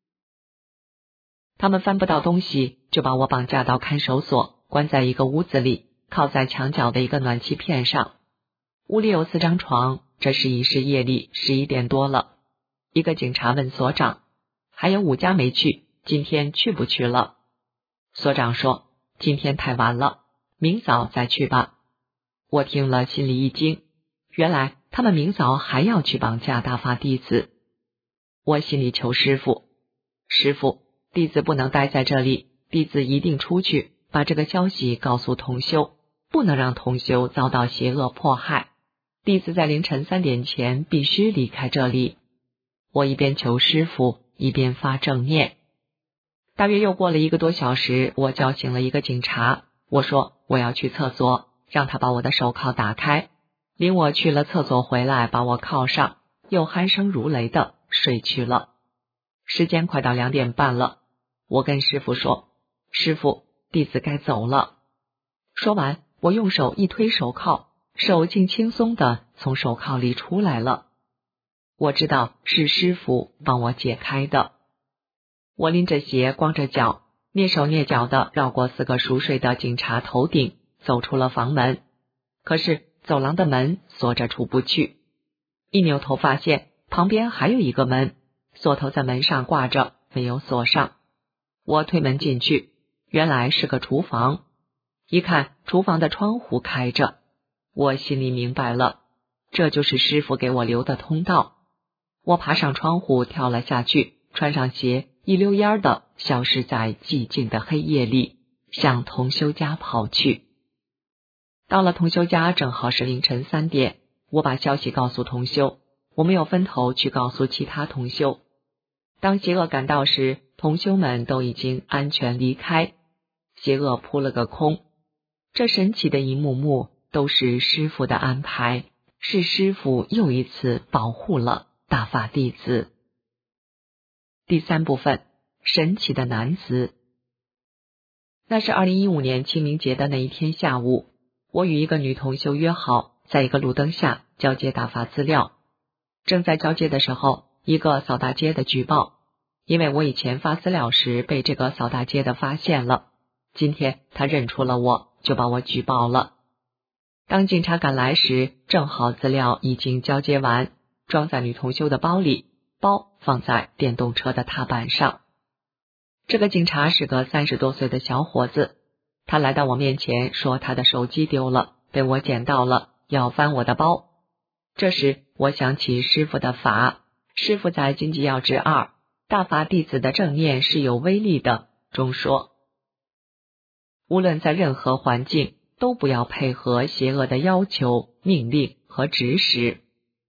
他们翻不到东西，就把我绑架到看守所，关在一个屋子里，靠在墙角的一个暖气片上。屋里有四张床，这是已是夜里十一点多了。一个警察问所长，还有五家没去，今天去不去了？所长说，今天太晚了，明早再去吧。我听了心里一惊，原来他们明早还要去绑架大法弟子。我心里求师父，师父，弟子不能待在这里，弟子一定出去，把这个消息告诉同修，不能让同修遭到邪恶迫害。弟子在凌晨三点前必须离开这里。我一边求师父，一边发正念。大约又过了一个多小时，我叫醒了一个警察，我说我要去厕所，让他把我的手铐打开，领我去了厕所，回来把我铐上，又鼾声如雷的睡去了。时间快到两点半了，我跟师父说，师父，弟子该走了。说完，我用手一推手铐，手竟轻松的从手铐里出来了。我知道是师父帮我解开的。我拎着鞋，光着脚，蹑手蹑脚的绕过四个熟睡的警察头顶，走出了房门。可是走廊的门锁着出不去，一扭头发现旁边还有一个门，锁头在门上挂着，没有锁上。我推门进去，原来是个厨房。一看厨房的窗户开着，我心里明白了，这就是师父给我留的通道。我爬上窗户跳了下去，穿上鞋，一溜烟的消失在寂静的黑夜里，向同修家跑去。到了同修家正好是凌晨三点，我把消息告诉同修，我没有分头去告诉其他同修。当邪恶赶到时，同修们都已经安全离开，邪恶扑了个空。这神奇的一幕幕都是师父的安排，是师父又一次保护了大法弟子。第三部分，神奇的男子。那是二零一五年清明节的那一天下午，我与一个女同修约好，在一个路灯下交接大法资料。正在交接的时候，一个扫大街的举报，因为我以前发资料时被这个扫大街的发现了，今天他认出了我，就把我举报了。当警察赶来时，正好资料已经交接完，装在女同修的包里，包放在电动车的踏板上。这个警察是个三十多岁的小伙子，他来到我面前说他的手机丢了，被我捡到了，要翻我的包。这时我想起师父的法，师父在经济要旨二大法弟子的正念是有威力的中说， 无论在任何环境，都不要配合邪恶的要求、命令和指使。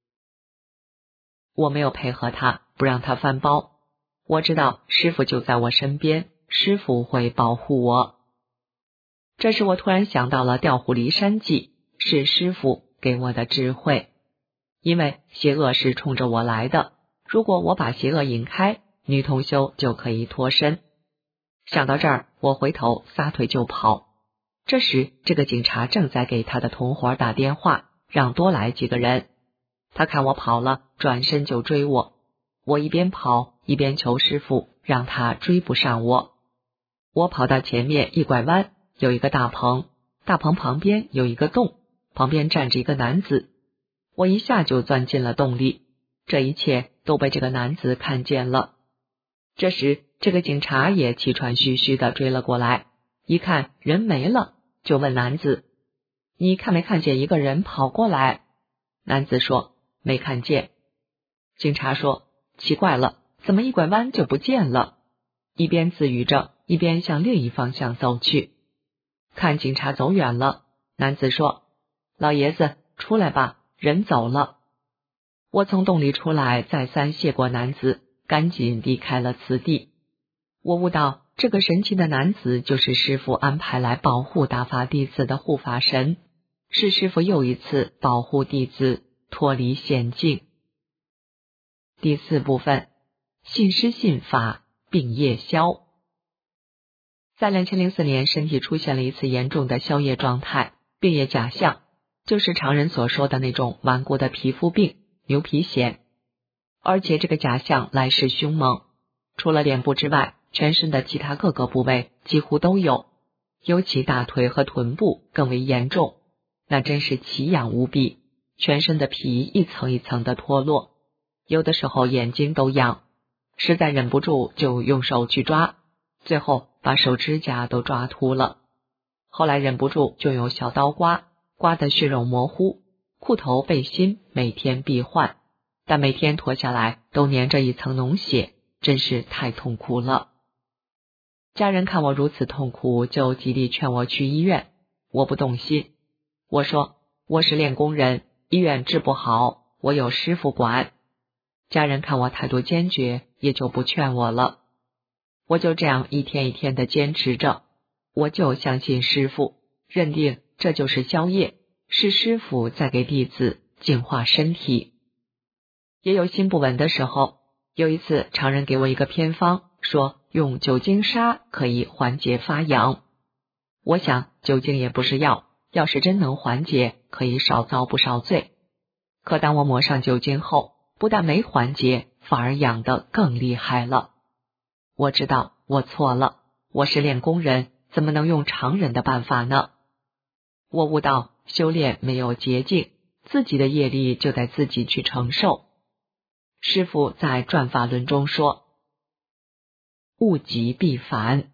我没有配合他，不让他翻包。我知道师父就在我身边，师父会保护我。这时我突然想到了调虎离山计，是师父给我的智慧。因为邪恶是冲着我来的，如果我把邪恶引开，女同修就可以脱身。想到这儿，我回头撒腿就跑。这时这个警察正在给他的同伙打电话，让多来几个人。他看我跑了，转身就追我。我一边跑一边求师父让他追不上我。我跑到前面一拐弯，有一个大棚，大棚旁边有一个洞，旁边站着一个男子。我一下就钻进了洞里，这一切都被这个男子看见了。这时这个警察也气喘吁吁地追了过来，一看人没了，就问男子：你看没看见一个人跑过来？男子说：没看见。警察说：奇怪了，怎么一拐弯就不见了？一边自语着，一边向另一方向走去。看警察走远了，男子说：老爷子，出来吧，人走了。我从洞里出来，再三谢过男子，赶紧离开了此地。我悟到这个神奇的男子就是师父安排来保护大法弟子的护法神，是师父又一次保护弟子脱离险境。第四部分，信师信法，病业消。在两千零四年，身体出现了一次严重的消业状态，病业假象，就是常人所说的那种顽固的皮肤病、牛皮癣。而且这个假象来势凶猛，除了脸部之外，全身的其他各个部位几乎都有，尤其大腿和臀部更为严重，那真是奇痒无比，全身的皮一层一层的脱落，有的时候眼睛都痒，实在忍不住就用手去抓，最后把手指甲都抓秃了。后来忍不住就用小刀刮，刮得血肉模糊，裤头背心每天必换，但每天脱下来都粘着一层脓血，真是太痛苦了。家人看我如此痛苦，就极力劝我去医院，我不动心。我说我是练功人，医院治不好，我有师父管。家人看我态度坚决，也就不劝我了。我就这样一天一天的坚持着，我就相信师父，认定这就是消业，是师父在给弟子净化身体。也有心不稳的时候，有一次常人给我一个偏方，说用酒精沙可以缓解发痒。我想酒精也不是药，要是真能缓解，可以少遭不少罪。可当我抹上酒精后，不但没缓解，反而痒得更厉害了。我知道我错了，我是练功人，怎么能用常人的办法呢？我悟到修炼没有捷径，自己的业力就得自己去承受。师父在转法轮中说，物极必反。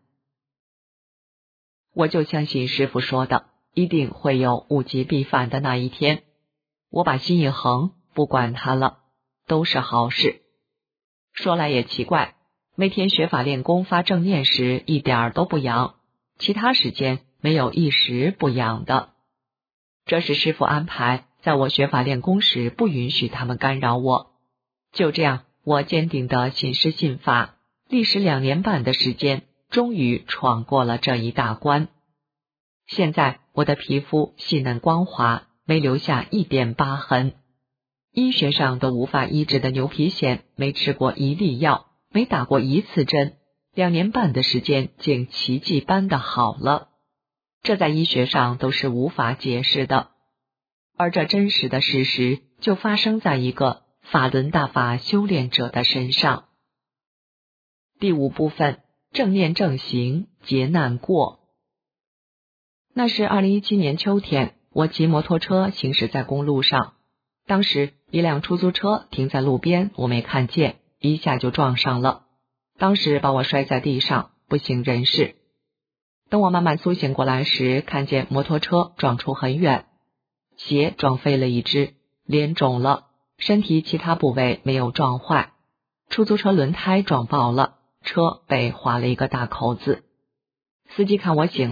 我就相信师父说的，一定会有物极必反的那一天。我把心一横，不管它了，都是好事。说来也奇怪，每天学法练功发正念时一点儿都不痒，其他时间没有一时不痒的。这是师父安排，在我学法练功时不允许他们干扰我。就这样，我坚定的信师信法，历时两年半的时间，终于闯过了这一大关。现在我的皮肤细嫩光滑，没留下一点疤痕。医学上都无法医治的牛皮癣，没吃过一粒药，没打过一次针，两年半的时间竟奇迹般的好了。这在医学上都是无法解释的，而这真实的事实就发生在一个法轮大法修炼者的身上。第五部分，正念正行，劫难过。那是二零一七年秋天，我骑摩托车行驶在公路上，当时一辆出租车停在路边，我没看见，一下就撞上了，当时把我摔在地上，不省人事。等我慢慢苏醒过来时，看见摩托车撞出很远，鞋撞飞了一只，脸肿了，身体其他部位没有撞坏，出租车轮胎撞爆了，车被划了一个大口子。司机看我醒了，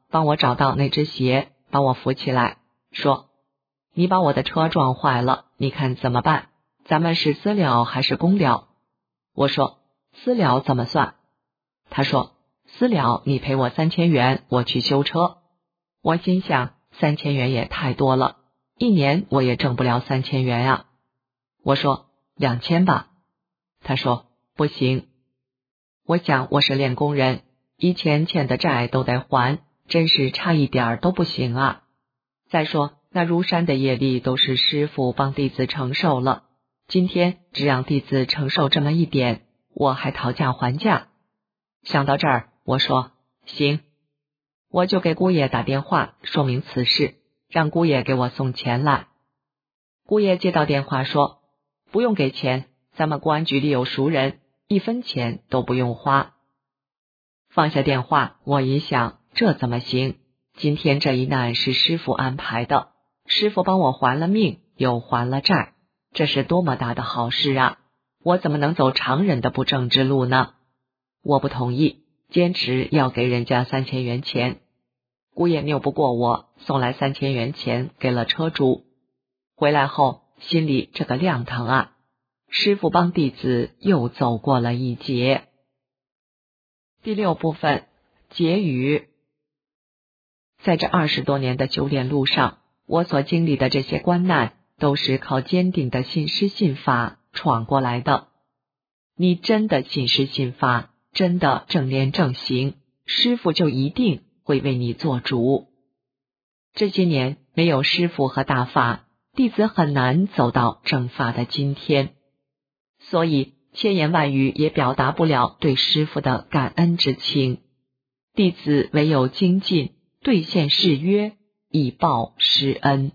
帮我找到那只鞋，把我扶起来，说：你把我的车撞坏了，你看怎么办？咱们是私了还是公了？我说：私了怎么算？他说：私了你赔我三千元，我去修车。我心想，三千元也太多了，一年我也挣不了三千元啊。我说：两千吧。他说：不行。我想我是练工人，以前欠的债都得还，真是差一点都不行啊。再说那如山的业力都是师父帮弟子承受了，今天只让弟子承受这么一点，我还讨价还价。想到这儿，我说行，我就给姑爷打电话说明此事，让姑爷给我送钱来。姑爷接到电话说：不用给钱，咱们公安局里有熟人，一分钱都不用花。放下电话，我一想，这怎么行？今天这一难是师父安排的，师父帮我还了命，又还了债，这是多么大的好事啊！我怎么能走常人的不正之路呢？我不同意，坚持要给人家三千元钱。姑爷拗不过我，送来三千元钱给了车主。回来后心里这个亮堂啊，师父帮弟子又走过了一劫。第六部分，结语。在这二十多年的修炼路上，我所经历的这些关难，都是靠坚定的信师信法闯过来的。你真的信师信法，真的正念正行，师父就一定会为你做主。这些年没有师父和大法，弟子很难走到正法的今天，所以千言万语也表达不了对师父的感恩之情。弟子唯有精进，兑现誓约，以报师恩。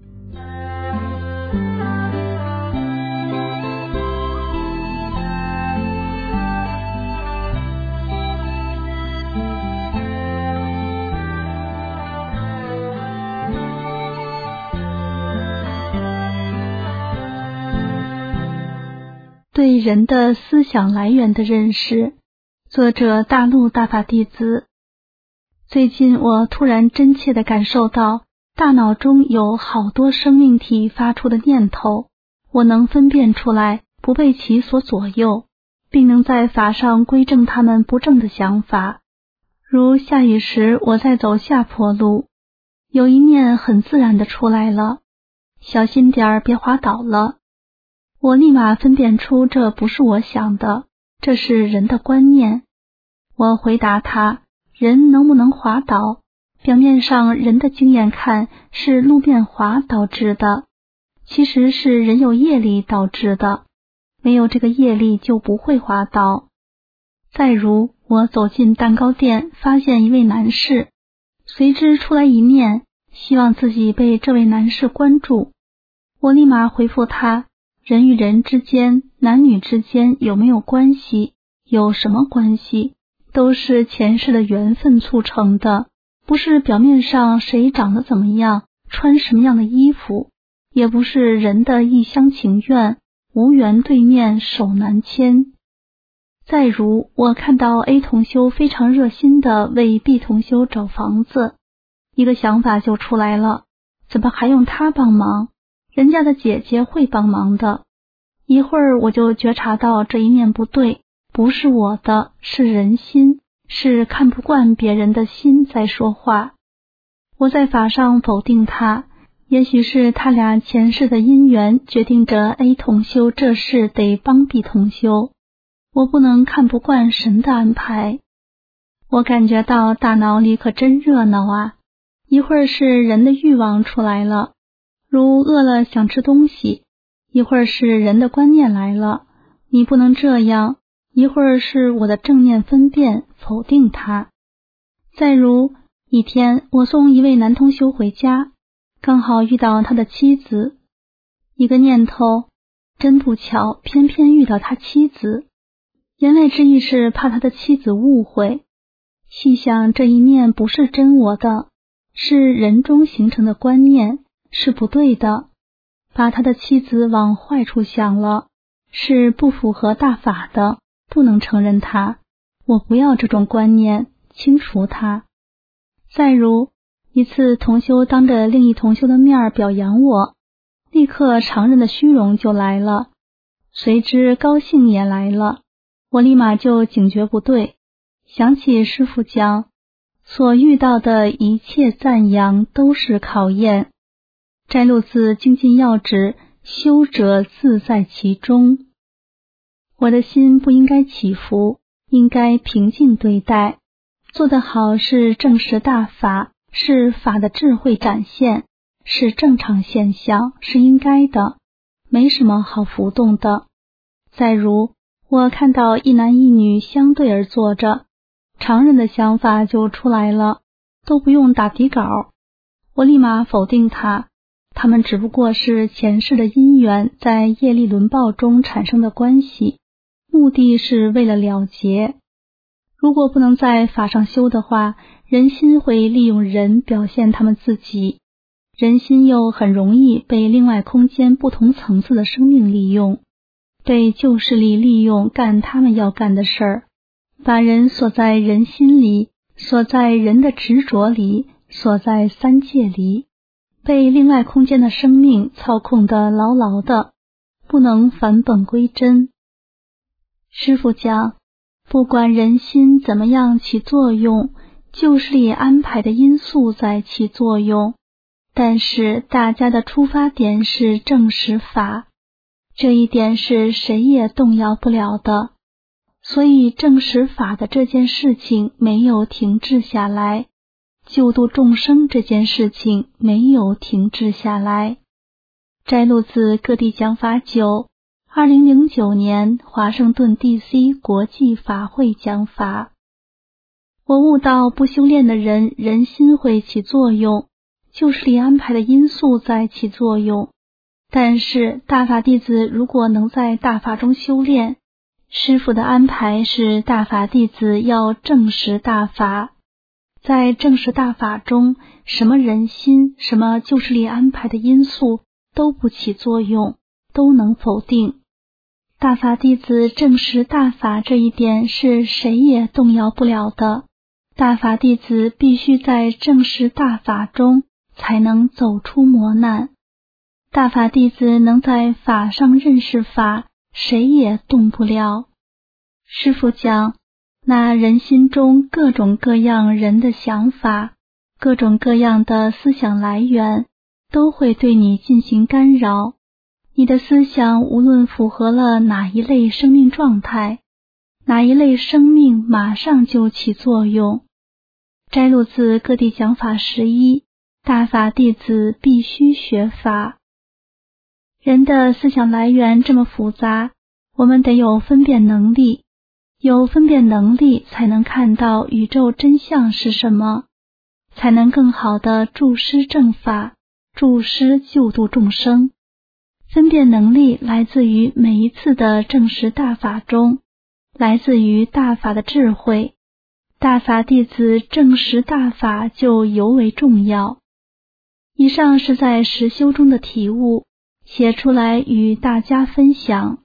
对人的思想来源的认识，作者大陆大法弟子。最近我突然真切地感受到，大脑中有好多生命体发出的念头，我能分辨出来，不被其所左右，并能在法上归正他们不正的想法。如下雨时我在走下坡路，有一念很自然地出来了，小心点儿别滑倒了。我立马分辨出这不是我想的，这是人的观念。我回答他，人能不能滑倒，表面上人的经验看是路面滑导致的，其实是人有业力导致的，没有这个业力就不会滑倒。再如我走进蛋糕店，发现一位男士，随之出来一念，希望自己被这位男士关注。我立马回复他，人与人之间，男女之间有没有关系，有什么关系，都是前世的缘分促成的，不是表面上谁长得怎么样，穿什么样的衣服，也不是人的一厢情愿，无缘对面手难牵。再如我看到 A 同修非常热心地为 B 同修找房子，一个想法就出来了，怎么还用他帮忙？人家的姐姐会帮忙的。一会儿我就觉察到这一面不对，不是我的，是人心，是看不惯别人的心在说话。我在法上否定他，也许是他俩前世的因缘决定着 A 同修这事得帮 B 同修，我不能看不惯神的安排。我感觉到大脑里可真热闹啊，一会儿是人的欲望出来了，如饿了想吃东西，一会儿是人的观念来了，你不能这样，一会儿是我的正念分辨否定他。再如一天我送一位男同修回家，刚好遇到他的妻子，一个念头，真不巧偏偏遇到他妻子，言外之意是怕他的妻子误会。细想这一念不是真我的，是人中形成的观念，是不对的，把他的妻子往坏处想了，是不符合大法的，不能承认他，我不要这种观念，清除它。 再如一次同修当着另一同修的面表扬我，立刻常人的虚荣就来了，随之高兴也来了，我立马就警觉不对，想起师父讲，所遇到的一切赞扬都是考验。摘录自精进要旨，修者自在其中。我的心不应该起伏，应该平静对待。做得好是正实大法，是法的智慧展现，是正常现象，是应该的，没什么好浮动的。再如我看到一男一女相对而坐着，常人的想法就出来了，都不用打底稿，我立马否定他，他们只不过是前世的因缘在业力轮报中产生的关系，目的是为了了结。如果不能在法上修的话，人心会利用人表现他们自己，人心又很容易被另外空间不同层次的生命利用，被旧势力利用干他们要干的事儿，把人锁在人心里，锁在人的执着里，锁在三界里，被另外空间的生命操控得牢牢的，不能返本归真。师父讲，不管人心怎么样起作用，旧势力安排的因素在起作用，但是大家的出发点是正实法，这一点是谁也动摇不了的，所以正实法的这件事情没有停滞下来，救度众生这件事情没有停滞下来。摘录自各地讲法九，二零零九年华盛顿 D C 国际法会讲法。我悟到不修炼的人，人心会起作用，旧势力安排的因素在起作用，但是大法弟子如果能在大法中修炼，师父的安排是大法弟子要证实大法，在证实大法中，什么人心，什么旧势力安排的因素都不起作用，都能否定。大法弟子证实大法这一点是谁也动摇不了的，大法弟子必须在证实大法中才能走出磨难。大法弟子能在法上认识法，谁也动不了。师父讲，那人心中各种各样人的想法，各种各样的思想来源，都会对你进行干扰。你的思想无论符合了哪一类生命状态，哪一类生命马上就起作用。摘录自各地讲法十一，大法弟子必须学法。人的思想来源这么复杂，我们得有分辨能力，有分辨能力才能看到宇宙真相是什么，才能更好地助施正法，助施救度众生。分辨能力来自于每一次的证实大法中，来自于大法的智慧。大法弟子证实大法就尤为重要。以上是在实修中的体悟，写出来与大家分享。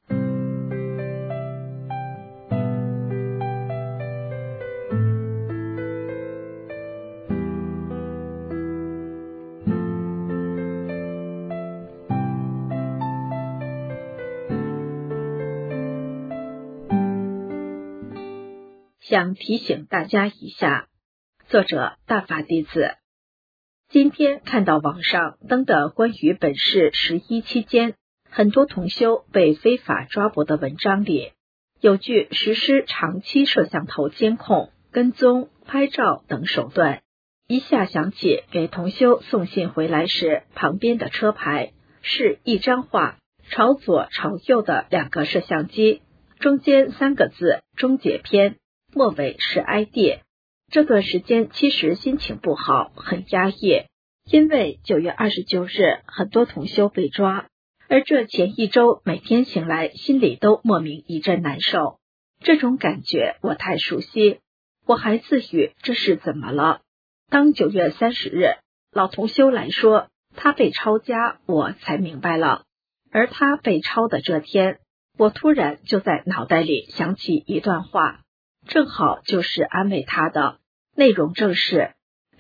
想提醒大家一下，作者大法弟子。今天看到网上登的关于本世十一期间很多同修被非法抓捕的文章里，有句实施长期摄像头监控、跟踪、拍照等手段，一下想起给同修送信回来时旁边的车牌是一张画，朝左朝右的两个摄像机，中间三个字终结篇，末尾是 I D。 这段时间其实心情不好，很压抑，因为九月二十九日很多同修被抓，而这前一周每天醒来心里都莫名一阵难受，这种感觉我太熟悉，我还自语这是怎么了。当九月三十日老同修来说他被抄家，我才明白了，而他被抄的这天，我突然就在脑袋里想起一段话，正好就是安慰他的，内容正是：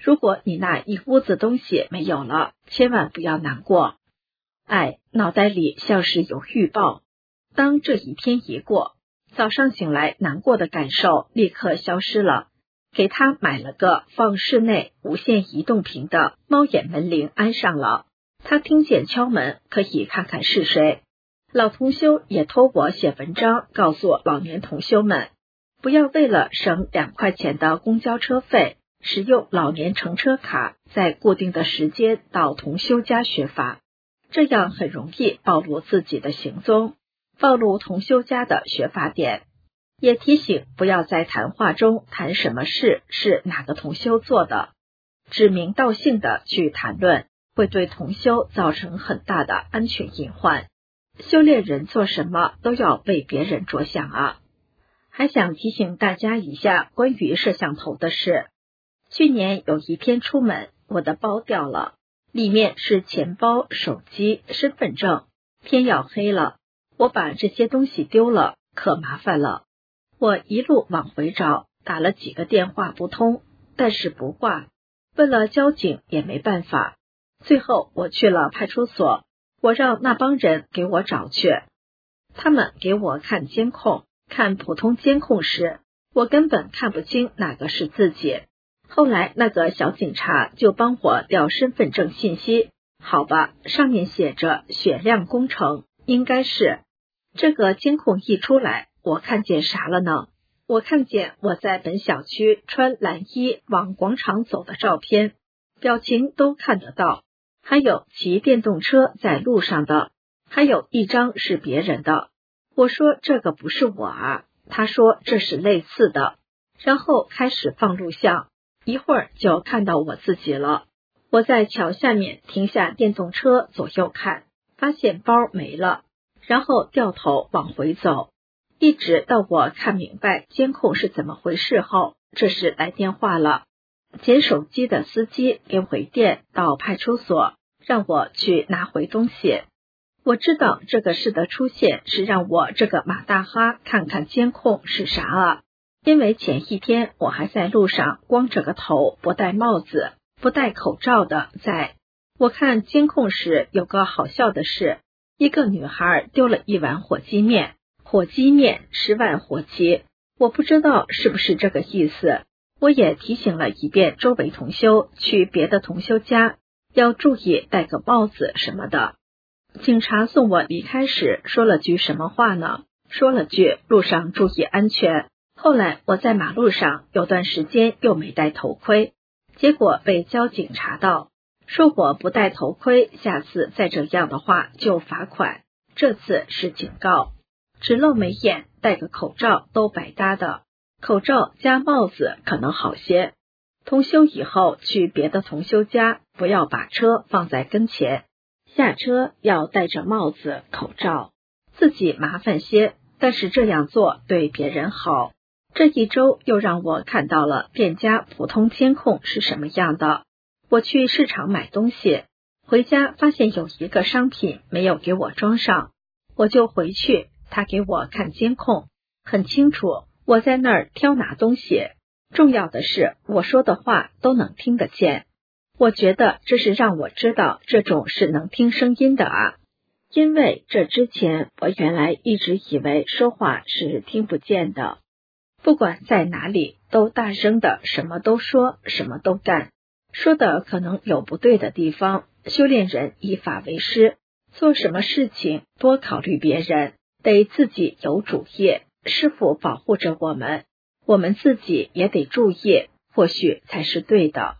如果你那一屋子东西没有了，千万不要难过。爱脑袋里像是有预报，当这一天一过，早上醒来难过的感受立刻消失了。给他买了个放室内无线移动屏的猫眼门铃安上了，他听见敲门可以看看是谁。老同修也托我写文章告诉老年同修们，不要为了省两块钱的公交车费，使用老年乘车卡在固定的时间到同修家学法，这样很容易暴露自己的行踪，暴露同修家的学法点。也提醒不要在谈话中谈什么事是哪个同修做的，指名道姓的去谈论，会对同修造成很大的安全隐患。修炼人做什么都要为别人着想啊。还想提醒大家一下关于摄像头的事。去年有一天出门，我的包掉了，里面是钱包、手机、身份证。天要黑了，我把这些东西丢了，可麻烦了。我一路往回找，打了几个电话不通，但是不挂，问了交警也没办法。最后我去了派出所，我让那帮人给我找去。他们给我看监控，看普通监控时，我根本看不清哪个是自己。后来那个小警察就帮我调身份证信息，好吧，上面写着雪亮工程，应该是。这个监控一出来，我看见啥了呢？我看见我在本小区穿蓝衣往广场走的照片，表情都看得到，还有骑电动车在路上的，还有一张是别人的。我说这个不是我啊，他说这是类似的，然后开始放录像，一会儿就看到我自己了。我在桥下面停下电动车左右看，发现包没了，然后掉头往回走，一直到我看明白监控是怎么回事后，这时来电话了。捡手机的司机给回电到派出所，让我去拿回东西。我知道这个事的出现是让我这个马大哈看看监控是啥啊，因为前一天我还在路上光着个头，不戴帽子，不戴口罩的在。我看监控时有个好笑的事，一个女孩丢了一碗火鸡面，火鸡面十万火鸡，我不知道是不是这个意思。我也提醒了一遍周围同修，去别的同修家要注意戴个帽子什么的。警察送我离开时说了句什么话呢？说了句路上注意安全。后来我在马路上有段时间又没戴头盔，结果被交警查到，说我不戴头盔，下次再这样的话就罚款。这次是警告，只露眉眼，戴个口罩都百搭的，口罩加帽子可能好些。同修以后去别的同修家，不要把车放在跟前，下车要戴着帽子口罩，自己麻烦些，但是这样做对别人好。这一周又让我看到了店家普通监控是什么样的。我去市场买东西，回家发现有一个商品没有给我装上，我就回去，他给我看监控，很清楚我在那儿挑拿东西，重要的是我说的话都能听得见。我觉得这是让我知道这种是能听声音的啊，因为这之前我原来一直以为说话是听不见的，不管在哪里都大声的什么都说，什么都干，说的可能有不对的地方。修炼人以法为师，做什么事情多考虑别人，得自己有主意，师父保护着我们，我们自己也得注意，或许才是对的。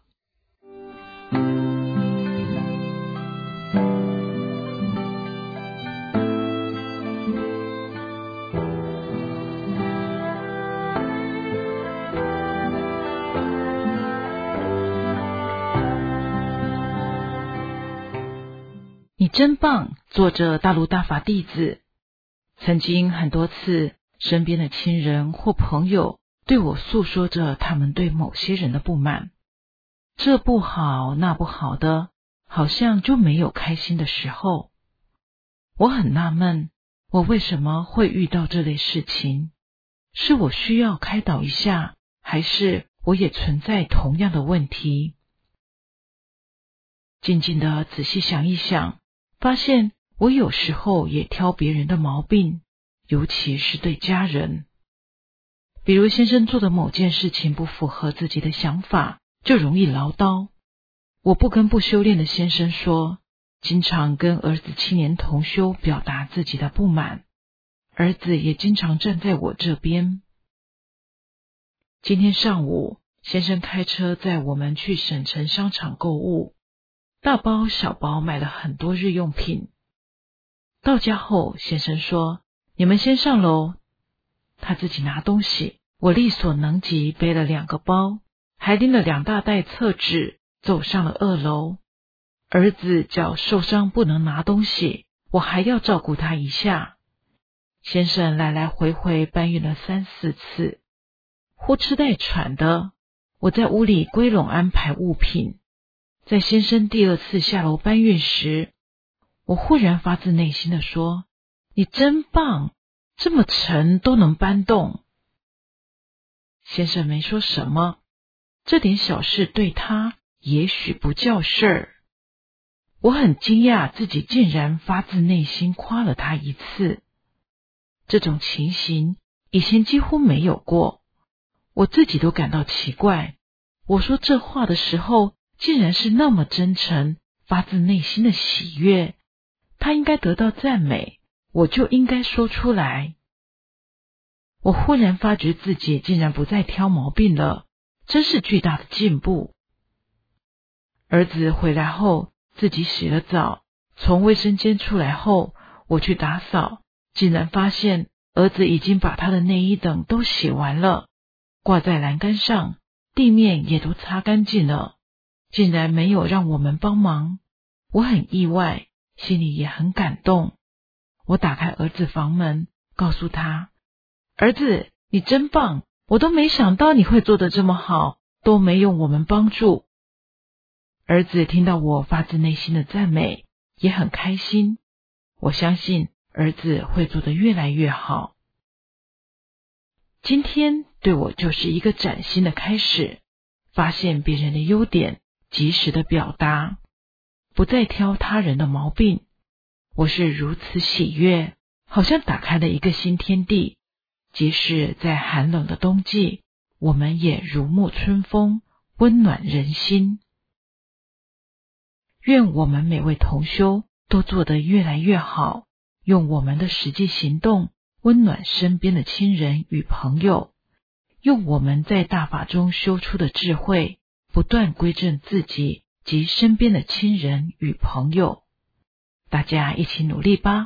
你真棒，做着大陆大法弟子。曾经很多次，身边的亲人或朋友对我诉说着他们对某些人的不满，这不好那不好的，好像就没有开心的时候。我很纳闷，我为什么会遇到这类事情？是我需要开导一下，还是我也存在同样的问题？ 静静的仔细想一想，发现我有时候也挑别人的毛病，尤其是对家人。比如先生做的某件事情不符合自己的想法，就容易唠叨。我不跟不修炼的先生说，经常跟儿子七年同修表达自己的不满，儿子也经常站在我这边。今天上午，先生开车载我们去省城商场购物，大包小包买了很多日用品。到家后，先生说，你们先上楼。他自己拿东西，我力所能及背了两个包，还拎了两大袋厕纸，走上了二楼。儿子脚受伤不能拿东西，我还要照顾他一下。先生来来回回搬运了三四次，呼哧带喘的。我在屋里归拢安排物品。在先生第二次下楼搬运时，我忽然发自内心的说，你真棒，这么沉都能搬动。先生没说什么，这点小事对他也许不叫事儿。我很惊讶自己竟然发自内心夸了他一次，这种情形以前几乎没有过，我自己都感到奇怪。我说这话的时候，竟然是那么真诚，发自内心的喜悦。他应该得到赞美，我就应该说出来。我忽然发觉自己竟然不再挑毛病了，真是巨大的进步。儿子回来后自己洗了澡，从卫生间出来后，我去打扫，竟然发现儿子已经把他的内衣等都洗完了，挂在栏杆上，地面也都擦干净了，竟然没有让我们帮忙。我很意外，心里也很感动。我打开儿子房门，告诉他，儿子，你真棒，我都没想到你会做得这么好，都没用我们帮助。儿子听到我发自内心的赞美，也很开心。我相信儿子会做得越来越好。今天对我就是一个崭新的开始，发现别人的优点，及时的表达，不再挑他人的毛病。我是如此喜悦，好像打开了一个新天地。即使在寒冷的冬季，我们也如沐春风，温暖人心。愿我们每位同修都做得越来越好，用我们的实际行动温暖身边的亲人与朋友，用我们在大法中修出的智慧，不断归正自己及身边的亲人与朋友。大家一起努力吧。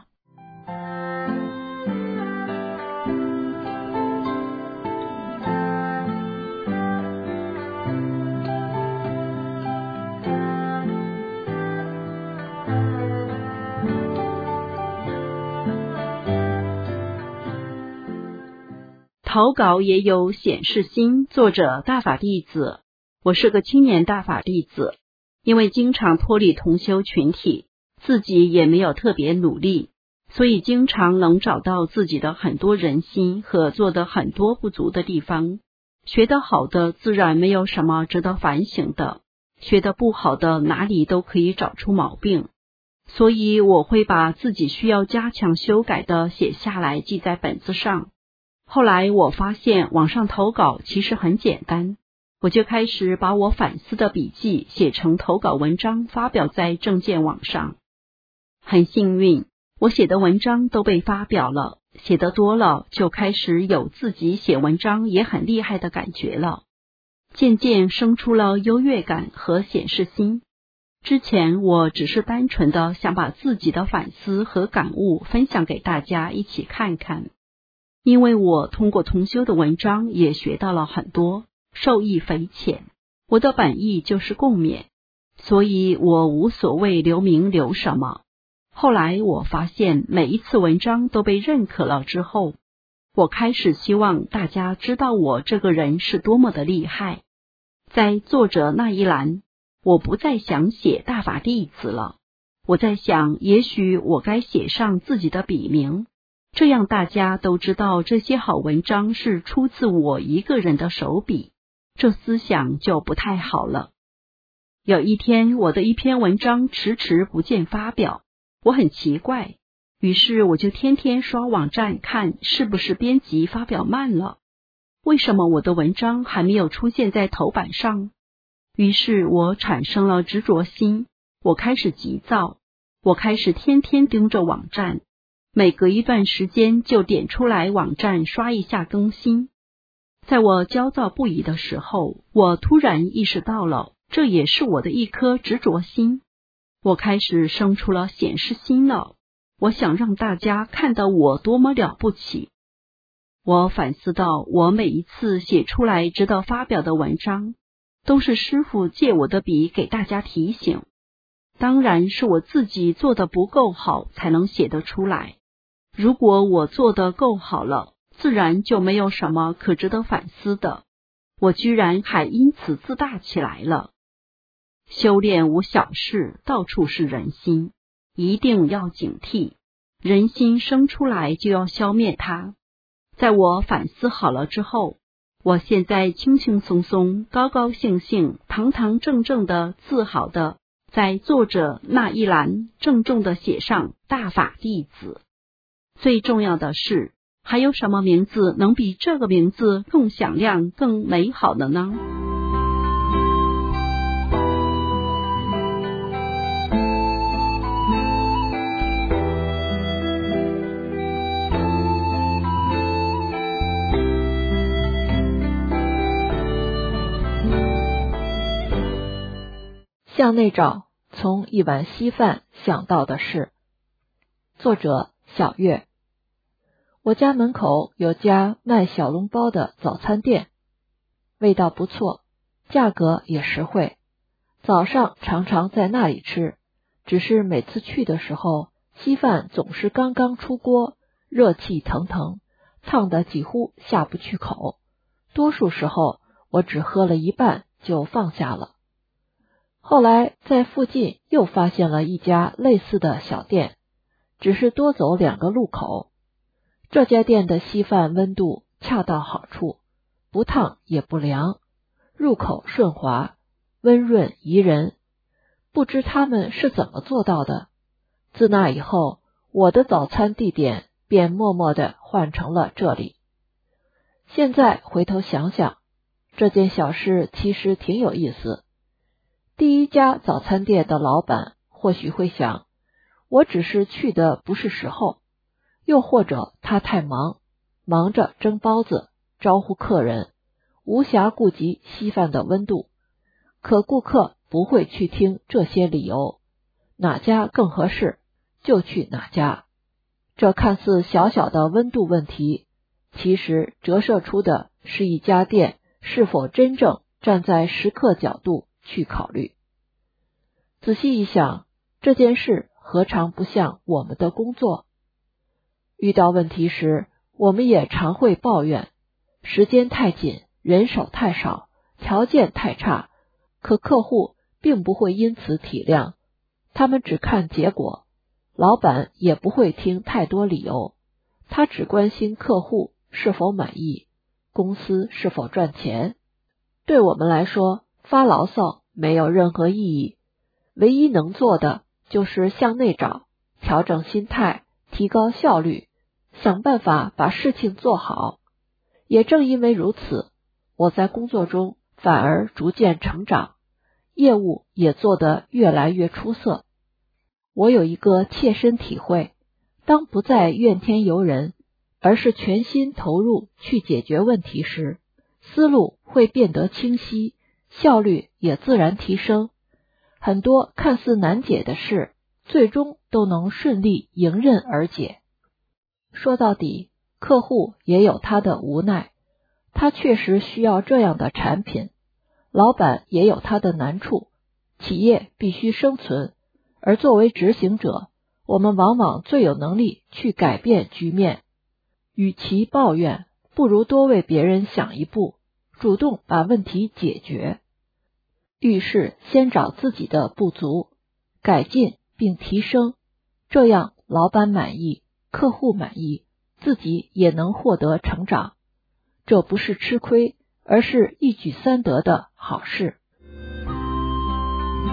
投稿也有显示心，作者大法弟子。我是个青年大法弟子，因为经常脱离同修群体，自己也没有特别努力，所以经常能找到自己的很多人心和做的很多不足的地方。学得好的自然没有什么值得反省的，学得不好的哪里都可以找出毛病。所以我会把自己需要加强修改的写下来，记在本子上。后来我发现网上投稿其实很简单，我就开始把我反思的笔记写成投稿文章，发表在正见网上。很幸运，我写的文章都被发表了，写得多了，就开始有自己写文章也很厉害的感觉了，渐渐生出了优越感和显示心。之前我只是单纯的想把自己的反思和感悟分享给大家一起看看。因为我通过同修的文章也学到了很多，受益匪浅。我的本意就是共勉，所以我无所谓留名留什么。后来我发现每一次文章都被认可了之后，我开始希望大家知道我这个人是多么的厉害。在作者那一栏，我不再想写大法弟子了，我在想，也许我该写上自己的笔名，这样大家都知道这些好文章是出自我一个人的手笔，这思想就不太好了。 有一天，我的一篇文章迟迟不见发表，我很奇怪，于是我就天天刷网站看是不是编辑发表慢了，为什么我的文章还没有出现在头版上？于是我产生了执着心，我开始急躁，我开始天天盯着网站，每隔一段时间就点出来网站刷一下更新。在我焦躁不已的时候，我突然意识到了，这也是我的一颗执着心。我开始生出了显示心了，我想让大家看到我多么了不起。我反思到，我每一次写出来值得发表的文章，都是师父借我的笔给大家提醒，当然是我自己做得不够好才能写得出来。如果我做得够好了，自然就没有什么可值得反思的，我居然还因此自大起来了。修炼无小事，到处是人心，一定要警惕，人心生出来就要消灭它。在我反思好了之后，我现在轻轻松松、高高兴兴、堂堂正正的、自豪的，在作者那一栏郑重的写上大法弟子。最重要的是，还有什么名字能比这个名字更响亮、更美好的呢？ 向内找，从一碗稀饭想到的事。作者小月。我家门口有家卖小笼包的早餐店，味道不错，价格也实惠。早上常常在那里吃，只是每次去的时候，稀饭总是刚刚出锅，热气腾腾，烫得几乎下不去口。多数时候，我只喝了一半就放下了。后来在附近又发现了一家类似的小店，只是多走两个路口。这家店的稀饭温度恰到好处，不烫也不凉，入口顺滑，温润宜人。不知他们是怎么做到的。自那以后，我的早餐地点便默默地换成了这里。现在回头想想，这件小事其实挺有意思。第一家早餐店的老板或许会想，我只是去的不是时候，又或者他太忙，忙着蒸包子，招呼客人，无暇顾及稀饭的温度。可顾客不会去听这些理由，哪家更合适，就去哪家。这看似小小的温度问题，其实折射出的是一家店是否真正站在食客角度去考虑。仔细一想，这件事何尝不像我们的工作？遇到问题时，我们也常会抱怨，时间太紧，人手太少，条件太差，可客户并不会因此体谅，他们只看结果，老板也不会听太多理由，他只关心客户是否满意，公司是否赚钱。对我们来说，发牢骚没有任何意义，唯一能做的就是向内找，调整心态，提高效率，想办法把事情做好。也正因为如此，我在工作中反而逐渐成长，业务也做得越来越出色。我有一个切身体会，当不再怨天尤人，而是全心投入去解决问题时，思路会变得清晰，效率也自然提升。很多看似难解的事，最终都能顺利迎刃而解。说到底，客户也有他的无奈，他确实需要这样的产品，老板也有他的难处，企业必须生存，而作为执行者，我们往往最有能力去改变局面。与其抱怨，不如多为别人想一步，主动把问题解决。遇事先找自己的不足，改进并提升，这样老板满意，客户满意，自己也能获得成长。这不是吃亏，而是一举三得的好事。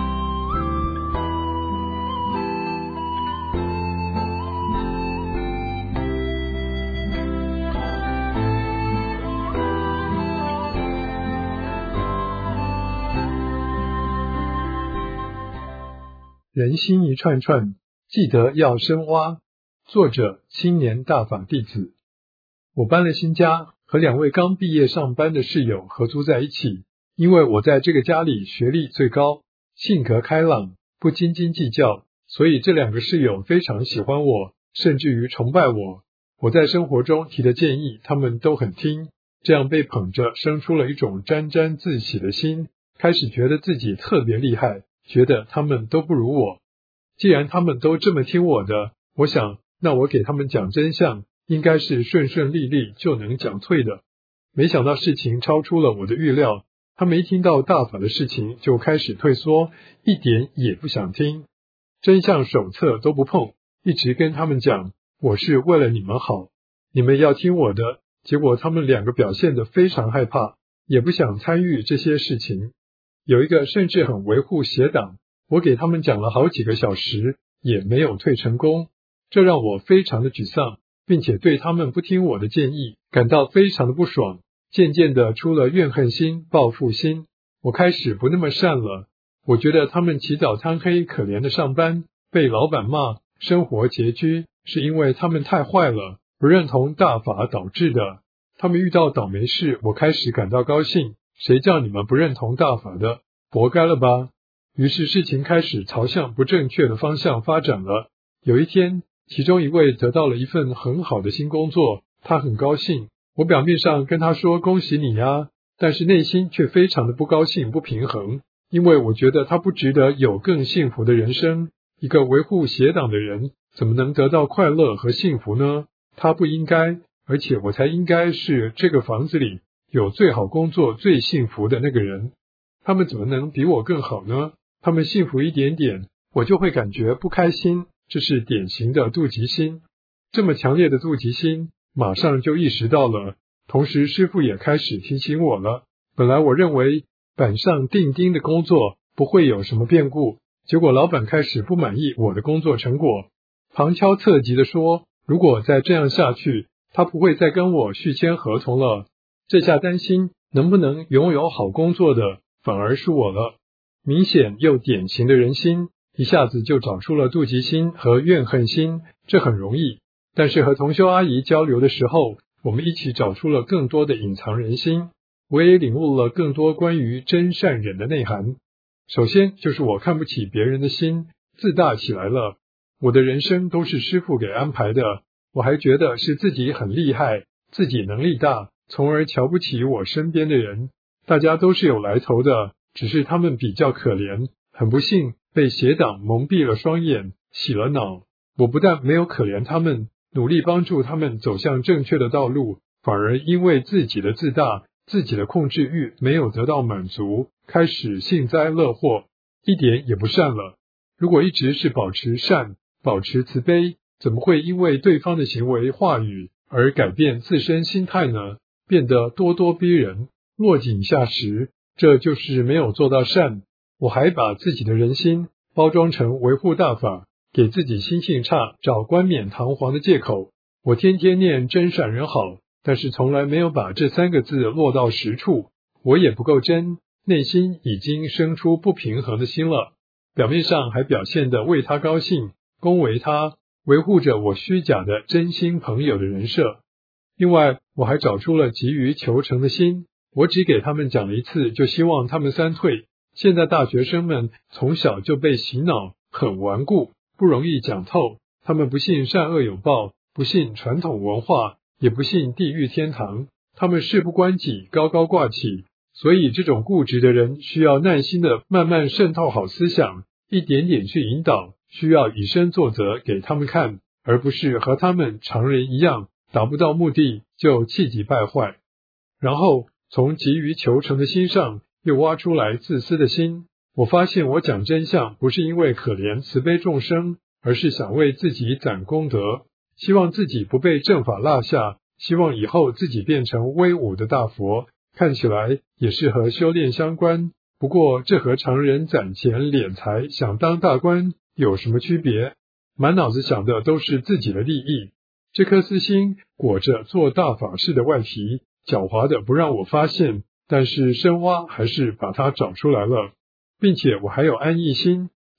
人心一串串，记得要深挖。作者青年大法弟子。我搬了新家，和两位刚毕业上班的室友合租在一起。因为我在这个家里学历最高，性格开朗，不斤斤计较，所以这两个室友非常喜欢我，甚至于崇拜我。我在生活中提的建议，他们都很听，这样被捧着，生出了一种沾沾自喜的心，开始觉得自己特别厉害，觉得他们都不如我。既然他们都这么听我的，我想，那我给他们讲真相，应该是顺顺利利就能讲退的。没想到事情超出了我的预料，他们一听到大法的事情就开始退缩，一点也不想听。真相手册都不碰，一直跟他们讲，我是为了你们好，你们要听我的。结果他们两个表现得非常害怕，也不想参与这些事情。有一个甚至很维护邪党，我给他们讲了好几个小时，也没有退成功，这让我非常的沮丧，并且对他们不听我的建议感到非常的不爽，渐渐的出了怨恨心、报复心。我开始不那么善了，我觉得他们起早贪黑可怜的上班，被老板骂，生活拮据，是因为他们太坏了，不认同大法导致的。他们遇到倒霉事，我开始感到高兴，谁叫你们不认同大法的，活该了吧。于是事情开始朝向不正确的方向发展了。有一天，其中一位得到了一份很好的新工作，他很高兴，我表面上跟他说恭喜你呀，但是内心却非常的不高兴、不平衡，因为我觉得他不值得有更幸福的人生。一个维护邪党的人，怎么能得到快乐和幸福呢？他不应该，而且我才应该是这个房子里有最好工作、最幸福的那个人。他们怎么能比我更好呢？他们幸福一点点，我就会感觉不开心，这是典型的妒忌心。这么强烈的妒忌心，马上就意识到了。同时师父也开始提醒我了，本来我认为板上钉钉的工作不会有什么变故，结果老板开始不满意我的工作成果，旁敲侧击地说，如果再这样下去，他不会再跟我续签合同了。这下担心能不能拥有好工作的反而是我了。明显又典型的人心，一下子就找出了妒忌心和怨恨心，这很容易。但是和同修阿姨交流的时候，我们一起找出了更多的隐藏人心，我也领悟了更多关于真善忍的内涵。首先就是我看不起别人的心，自大起来了。我的人生都是师父给安排的，我还觉得是自己很厉害，自己能力大，从而瞧不起我身边的人。大家都是有来头的，只是他们比较可怜，很不幸被邪党蒙蔽了双眼，洗了脑。我不但没有可怜他们，努力帮助他们走向正确的道路，反而因为自己的自大、自己的控制欲没有得到满足，开始幸灾乐祸，一点也不善了。如果一直是保持善、保持慈悲，怎么会因为对方的行为话语而改变自身心态呢？变得咄咄逼人，落井下石，这就是没有做到善。我还把自己的人心包装成维护大法，给自己心性差找冠冕堂皇的借口。我天天念真善人好，但是从来没有把这三个字落到实处。我也不够真，内心已经生出不平衡的心了。表面上还表现得为他高兴，恭维他，维护着我虚假的真心朋友的人设。另外，我还找出了急于求成的心，我只给他们讲了一次，就希望他们三退。现在大学生们从小就被洗脑，很顽固，不容易讲透。他们不信善恶有报，不信传统文化，也不信地狱天堂，他们事不关己，高高挂起。所以这种固执的人需要耐心的慢慢渗透好思想，一点点去引导，需要以身作则给他们看，而不是和他们常人一样，达不到目的就气急败坏。然后从急于求成的心上又挖出来自私的心。我发现我讲真相不是因为可怜慈悲众生，而是想为自己攒功德，希望自己不被正法落下，希望以后自己变成威武的大佛。看起来也是和修炼相关，不过这和常人攒钱敛财想当大官有什么区别？满脑子想的都是自己的利益。这颗私心裹着做大法事的外皮，狡猾的不让我发现，但是深挖还是把它找出来了，并且我还有安逸心，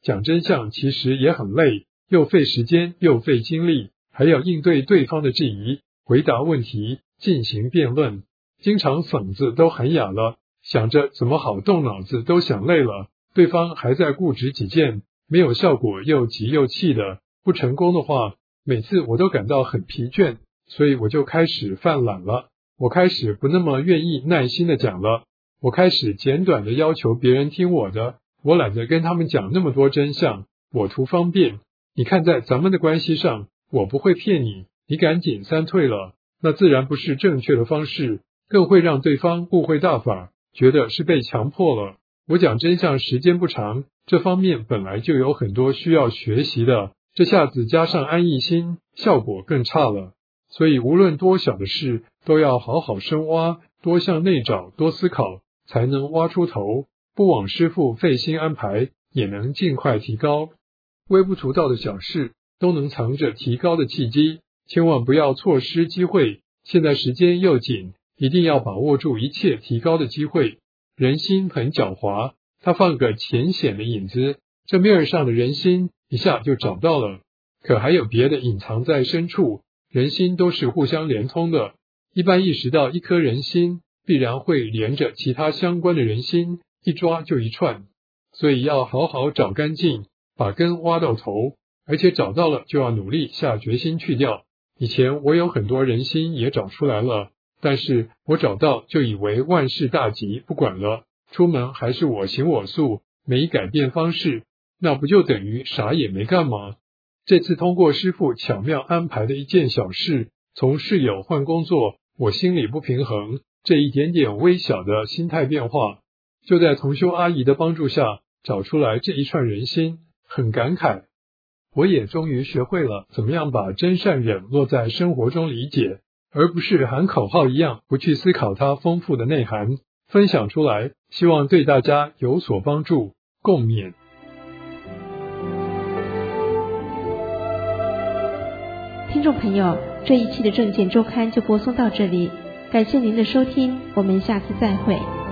讲真相其实也很累，又费时间又费精力，还要应对对方的质疑，回答问题，进行辩论，经常嗓子都喊哑了，想着怎么好动脑子都想累了，对方还在固执己见，没有效果又急又气的，不成功的话，每次我都感到很疲倦，所以我就开始犯懒了，我开始不那么愿意耐心的讲了，我开始简短的要求别人听我的，我懒得跟他们讲那么多真相，我图方便。你看在咱们的关系上，我不会骗你，你赶紧三退了，那自然不是正确的方式，更会让对方误会大法，觉得是被强迫了。我讲真相时间不长，这方面本来就有很多需要学习的，这下子加上安逸心，效果更差了。所以无论多小的事，都要好好深挖，多向内找，多思考，才能挖出头，不枉师父费心安排，也能尽快提高。微不足道的小事，都能藏着提高的契机，千万不要错失机会。现在时间又紧，一定要把握住一切提高的机会。人心很狡猾，它放个浅显的影子，这面儿上的人心一下就找到了，可还有别的隐藏在深处。人心都是互相连通的，一般意识到一颗人心，必然会连着其他相关的人心，一抓就一串，所以要好好找干净，把根挖到头，而且找到了就要努力下决心去掉。以前我有很多人心也找出来了，但是我找到就以为万事大吉，不管了，出门还是我行我素，没改变方式，那不就等于啥也没干吗？这次通过师父巧妙安排的一件小事，从室友换工作，我心里不平衡，这一点点微小的心态变化，就在同修阿姨的帮助下找出来这一串人心，很感慨。我也终于学会了怎么样把真善忍落在生活中理解，而不是喊口号一样不去思考它丰富的内涵，分享出来，希望对大家有所帮助，共勉。 听众朋友，这一期的证件周刊就播送到这里，感谢您的收听，我们下次再会。